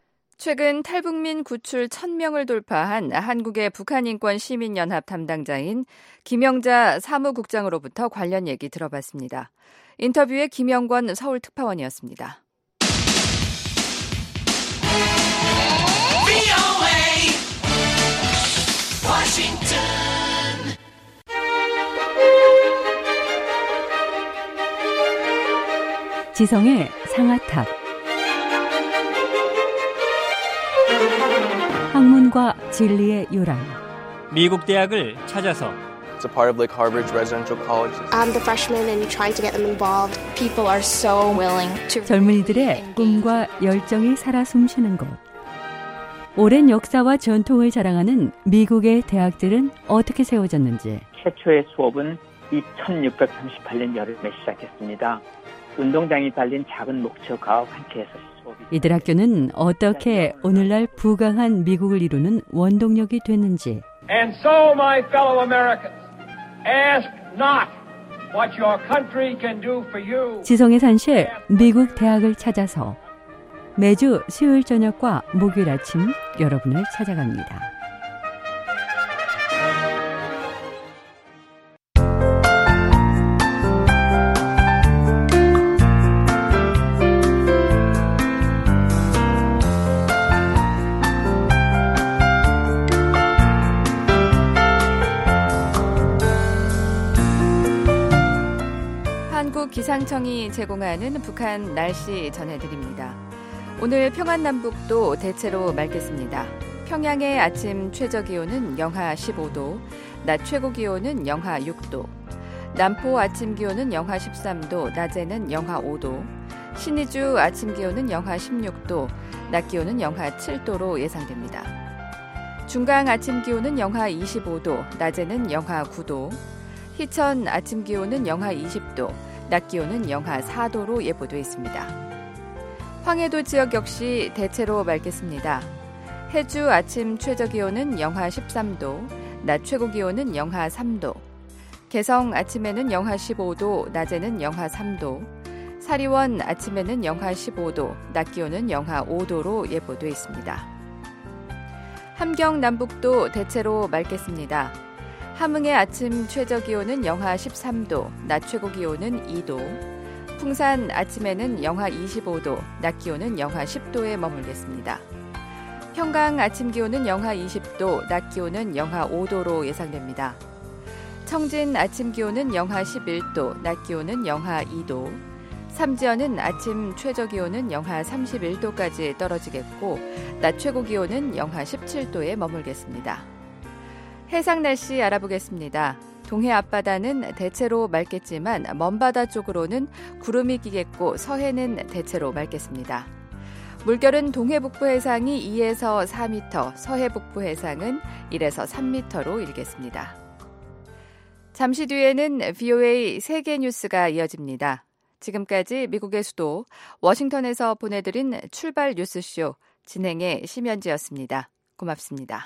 최근 탈북민 구출 천 명을 돌파한 한국의 북한인권시민연합 담당자인 김영자 사무국장으로부터 관련 얘기 들어봤습니다. 인터뷰에 김영권 서울특파원이었습니다. 지성의 상아탑 학문과 진리의 요람 미국 대학을 찾아서 It's a part of like Harvard's residential colleges. I'm the freshman and trying to get them involved. People are so willing to. 젊은이들의 꿈과 열정이 살아 숨쉬는 곳. 오랜 역사와 전통을 자랑하는 미국의 대학들은 어떻게 세워졌는지. 최초의 수업은 이천육백삼십팔 년 여름에 시작했습니다. 운동장이 달린 작은 목초 가옥 한 채에서 수업이. 이들 학교는 어떻게 오늘날 부강한 미국을 이루는 원동력이 됐는지. And so, my fellow Americans, ask not what your country can do for you. 지성의 산실 미국 대학을 찾아서 매주 수요일 저녁과 목요일 아침 여러분을 찾아갑니다. 기상청이 제공하는 북한 날씨 전해드립니다. 오늘 평안남북도 대체로 맑겠습니다. 평양의 아침 최저기온은 영하 십오 도, 낮 최고기온은 영하 육 도, 남포 아침 기온은 영하 십삼 도, 낮에는 영하 오 도, 신의주 아침 기온은 영하 십육 도, 낮 기온은 영하 칠 도로 예상됩니다. 중강 아침 기온은 영하 이십오 도, 낮에는 영하 구 도, 희천 아침 기온은 영하 이십 도, 낮 기온은 영하 사 도로 예보돼 있습니다. 황해도 지역 역시 대체로 맑겠습니다. 해주 아침 최저기온은 영하 십삼 도, 낮 최고기온은 영하 삼 도, 개성 아침에는 영하 십오 도, 낮에는 영하 삼 도, 사리원 아침에는 영하 십오 도, 낮 기온은 영하 오 도로 예보돼 있습니다. 함경 남북도 대체로 맑겠습니다. 함흥의 아침 최저기온은 영하 십삼 도, 낮 최고기온은 이 도, 풍산 아침에는 영하 이십오 도, 낮 기온은 영하 십 도에 머물겠습니다. 평강 아침 기온은 영하 이십 도, 낮 기온은 영하 오 도로 예상됩니다. 청진 아침 기온은 영하 십일 도, 낮 기온은 영하 이 도, 삼지연은 아침 최저기온은 영하 삼십일 도까지 떨어지겠고, 낮 최고기온은 영하 십칠 도에 머물겠습니다. 해상 날씨 알아보겠습니다. 동해 앞바다는 대체로 맑겠지만 먼바다 쪽으로는 구름이 끼겠고 서해는 대체로 맑겠습니다. 물결은 동해 북부 해상이 이에서 사 미터, 서해 북부 해상은 일에서 삼 미터로 일겠습니다. 잠시 뒤에는 브이오에이 세계 뉴스가 이어집니다. 지금까지 미국의 수도 워싱턴에서 보내드린 출발 뉴스쇼 진행의 심연지였습니다. 고맙습니다.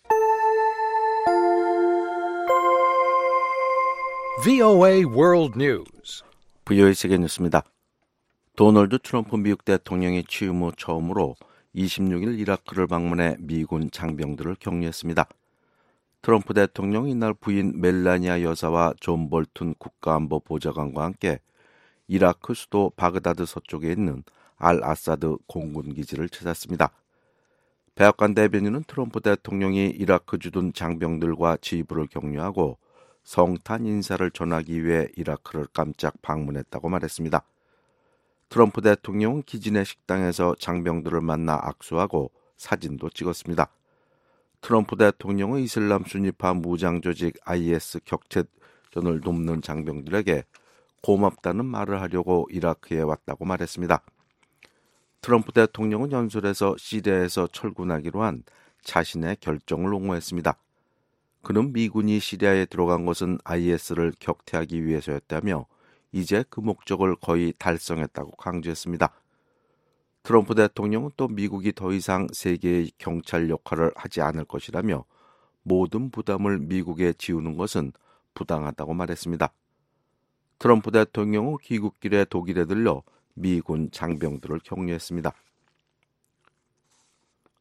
브이오에이 World News. 브이오에이 세계 뉴스입니다. 도널드 트럼프 미국 대통령이 취임 후 처음으로 이십육 일 이라크를 방문해 미군 장병들을 격려했습니다. 트럼프 대통령이 이날 부인 멜라니아 여사와 존 볼튼 국가안보 보좌관과 함께 이라크 수도 바그다드 서쪽에 있는 알 아사드 공군 기지를 찾았습니다. 백악관 대변인은 트럼프 대통령이 이라크 주둔 장병들과 지휘부를 격려하고 성탄 인사를 전하기 위해 이라크를 깜짝 방문했다고 말했습니다. 트럼프 대통령은 기지 내 식당에서 장병들을 만나 악수하고 사진도 찍었습니다. 트럼프 대통령은 이슬람 순위파 무장 조직 아이에스 격퇴전을 돕는 장병들에게 고맙다는 말을 하려고 이라크에 왔다고 말했습니다. 트럼프 대통령은 연설에서 시리아에서 철군하기로 한 자신의 결정을 옹호했습니다. 그는 미군이 시리아에 들어간 것은 아이에스를 격퇴하기 위해서였다며 이제 그 목적을 거의 달성했다고 강조했습니다. 트럼프 대통령은 또 미국이 더 이상 세계의 경찰 역할을 하지 않을 것이라며 모든 부담을 미국에 지우는 것은 부당하다고 말했습니다. 트럼프 대통령은 귀국길에 독일에 들러 미군 장병들을 격려했습니다.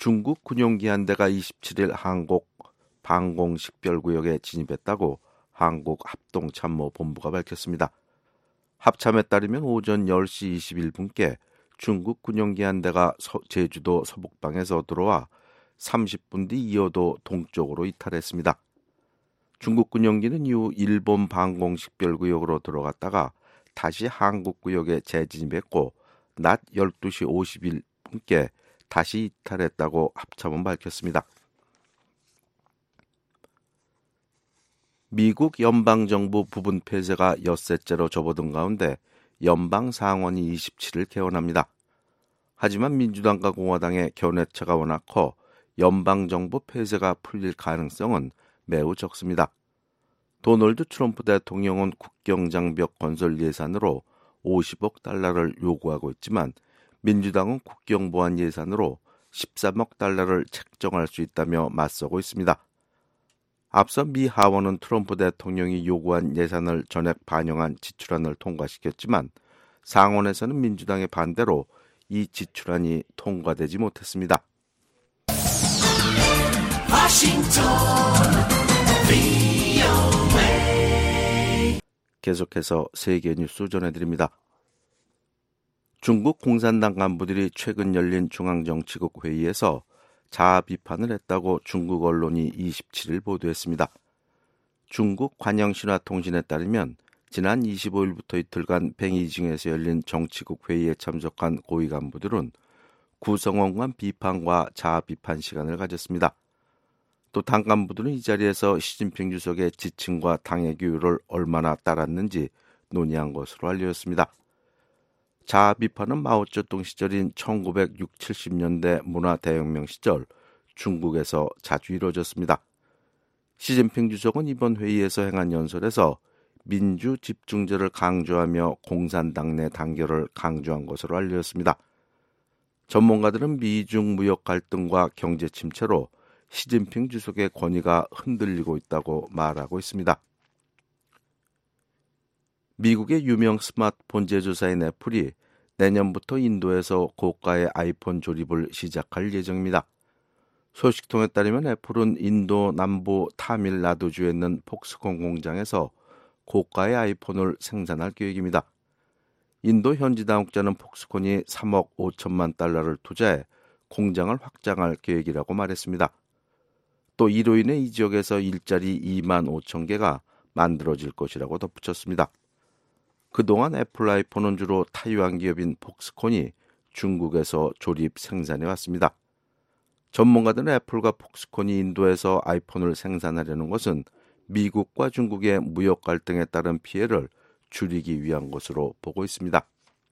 중국 군용기 한 대가 이십칠일 한국 방공식별구역에 진입했다고 한국합동참모본부가 밝혔습니다. 합참에 따르면 오전 열 시 이십일 분께 중국 군용기 한 대가 서, 제주도 서북방에서 들어와 삼십 분 뒤 이어도 동쪽으로 이탈했습니다. 중국 군용기는 이후 일본 방공식별구역으로 들어갔다가 다시 한국구역에 재진입했고 낮 열두 시 오십일 분께 다시 이탈했다고 합참은 밝혔습니다. 미국 연방정부 부분 폐쇄가 엿새째로 접어든 가운데 연방 상원이 이십칠일 개원합니다. 하지만 민주당과 공화당의 견해차가 워낙 커 연방정부 폐쇄가 풀릴 가능성은 매우 적습니다. 도널드 트럼프 대통령은 국경장벽 건설 예산으로 오십억 달러를 요구하고 있지만 민주당은 국경보안 예산으로 십삼억 달러를 책정할 수 있다며 맞서고 있습니다. 앞서 미 하원은 트럼프 대통령이 요구한 예산을 전액 반영한 지출안을 통과시켰지만 상원에서는 민주당의 반대로 이 지출안이 통과되지 못했습니다. 워싱턴 브이오에이 계속해서 세계 뉴스 전해드립니다. 중국 공산당 간부들이 최근 열린 중앙정치국 회의에서 자아 비판을 했다고 중국 언론이 이십칠일 보도했습니다. 중국 관영신화통신에 따르면 지난 이십오일부터 이틀간 베이징에서 열린 정치국 회의에 참석한 고위 간부들은 구성원 간 비판과 자아 비판 시간을 가졌습니다. 또 당 간부들은 이 자리에서 시진핑 주석의 지침과 당의 규율을 얼마나 따랐는지 논의한 것으로 알려졌습니다. 자아 비판은 마오쩌둥 시절인 천구백육십, 칠십년대 문화대혁명 시절 중국에서 자주 이루어졌습니다. 시진핑 주석은 이번 회의에서 행한 연설에서 민주 집중제를 강조하며 공산당 내 단결을 강조한 것으로 알려졌습니다. 전문가들은 미중 무역 갈등과 경제 침체로 시진핑 주석의 권위가 흔들리고 있다고 말하고 있습니다. 미국의 유명 스마트폰 제조사인 애플이 내년부터 인도에서 고가의 아이폰 조립을 시작할 예정입니다. 소식통에 따르면 애플은 인도 남부 타밀나두주에 있는 폭스콘 공장에서 고가의 아이폰을 생산할 계획입니다. 인도 현지 당국자는 폭스콘이 삼억 오천만 달러를 투자해 공장을 확장할 계획이라고 말했습니다. 또 이로 인해 이 지역에서 일자리 이만 오천 개가 만들어질 것이라고 덧붙였습니다. 그동안 애플 아이폰은 주로 타이완 기업인 폭스콘이 중국에서 조립 생산해 왔습니다. 전문가들은 애플과 폭스콘이 인도에서 아이폰을 생산하려는 것은 미국과 중국의 무역 갈등에 따른 피해를 줄이기 위한 것으로 보고 있습니다.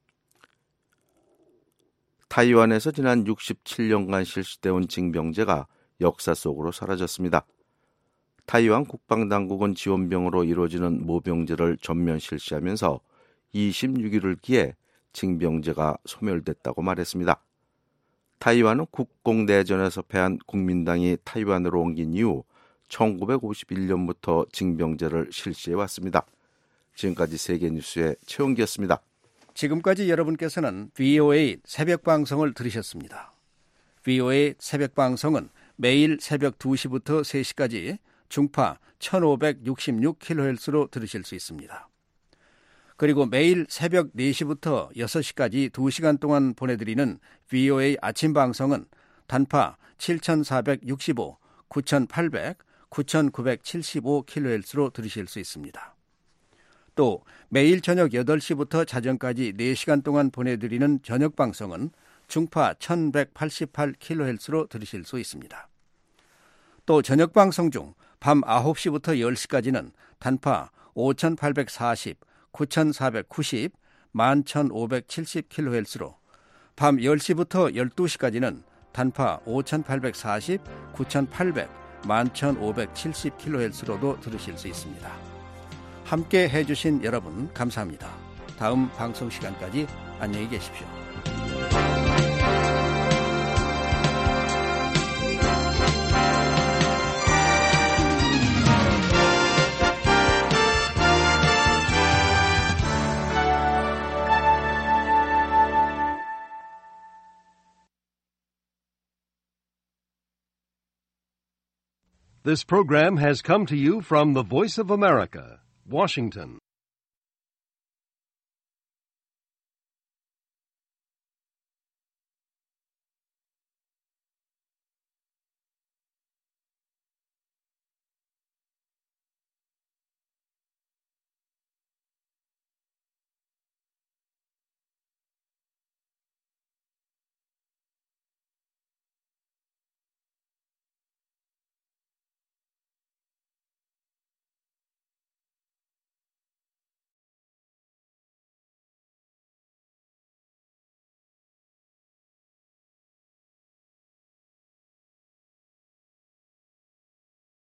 타이완에서 지난 육십칠년간 실시돼 온 징병제가 역사 속으로 사라졌습니다. 타이완 국방당국은 지원병으로 이루어지는 모병제를 전면 실시하면서 이십육일을 기해 징병제가 소멸됐다고 말했습니다. 타이완은 국공내전에서 패한 국민당이 타이완으로 옮긴 이후 천구백오십일년부터 징병제를 실시해왔습니다. 지금까지 세계뉴스의 최원기였습니다. 지금까지 여러분께서는 브이오에이 새벽방송을 들으셨습니다. 브이오에이 새벽방송은 매일 새벽 두 시부터 세 시까지 중파 천오백육십육 킬로헤르츠로 들으실 수 있습니다. 그리고 매일 새벽 네 시부터 여섯 시까지 두 시간 동안 보내드리는 브이오에이 아침 방송은 단파 칠천사백육십오, 구천팔백, 구천구백칠십오 킬로헤르츠로 들으실 수 있습니다. 또 매일 저녁 여덟 시부터 자정까지 네 시간 동안 보내드리는 저녁 방송은 중파 천백팔십팔 킬로헤르츠로 들으실 수 있습니다. 또 저녁 방송 중 밤 아홉 시부터 열 시까지는 단파 오천팔백사십, 구천사백구십, 만 천오백칠십 킬로헤르츠로, 밤 열 시부터 열두 시까지는 단파 오천팔백사십, 구천팔백, 만 천오백칠십 킬로헤르츠로도 들으실 수 있습니다. 함께 해주신 여러분 감사합니다. 다음 방송 시간까지 안녕히 계십시오. This program has come to you from the Voice of America, Washington.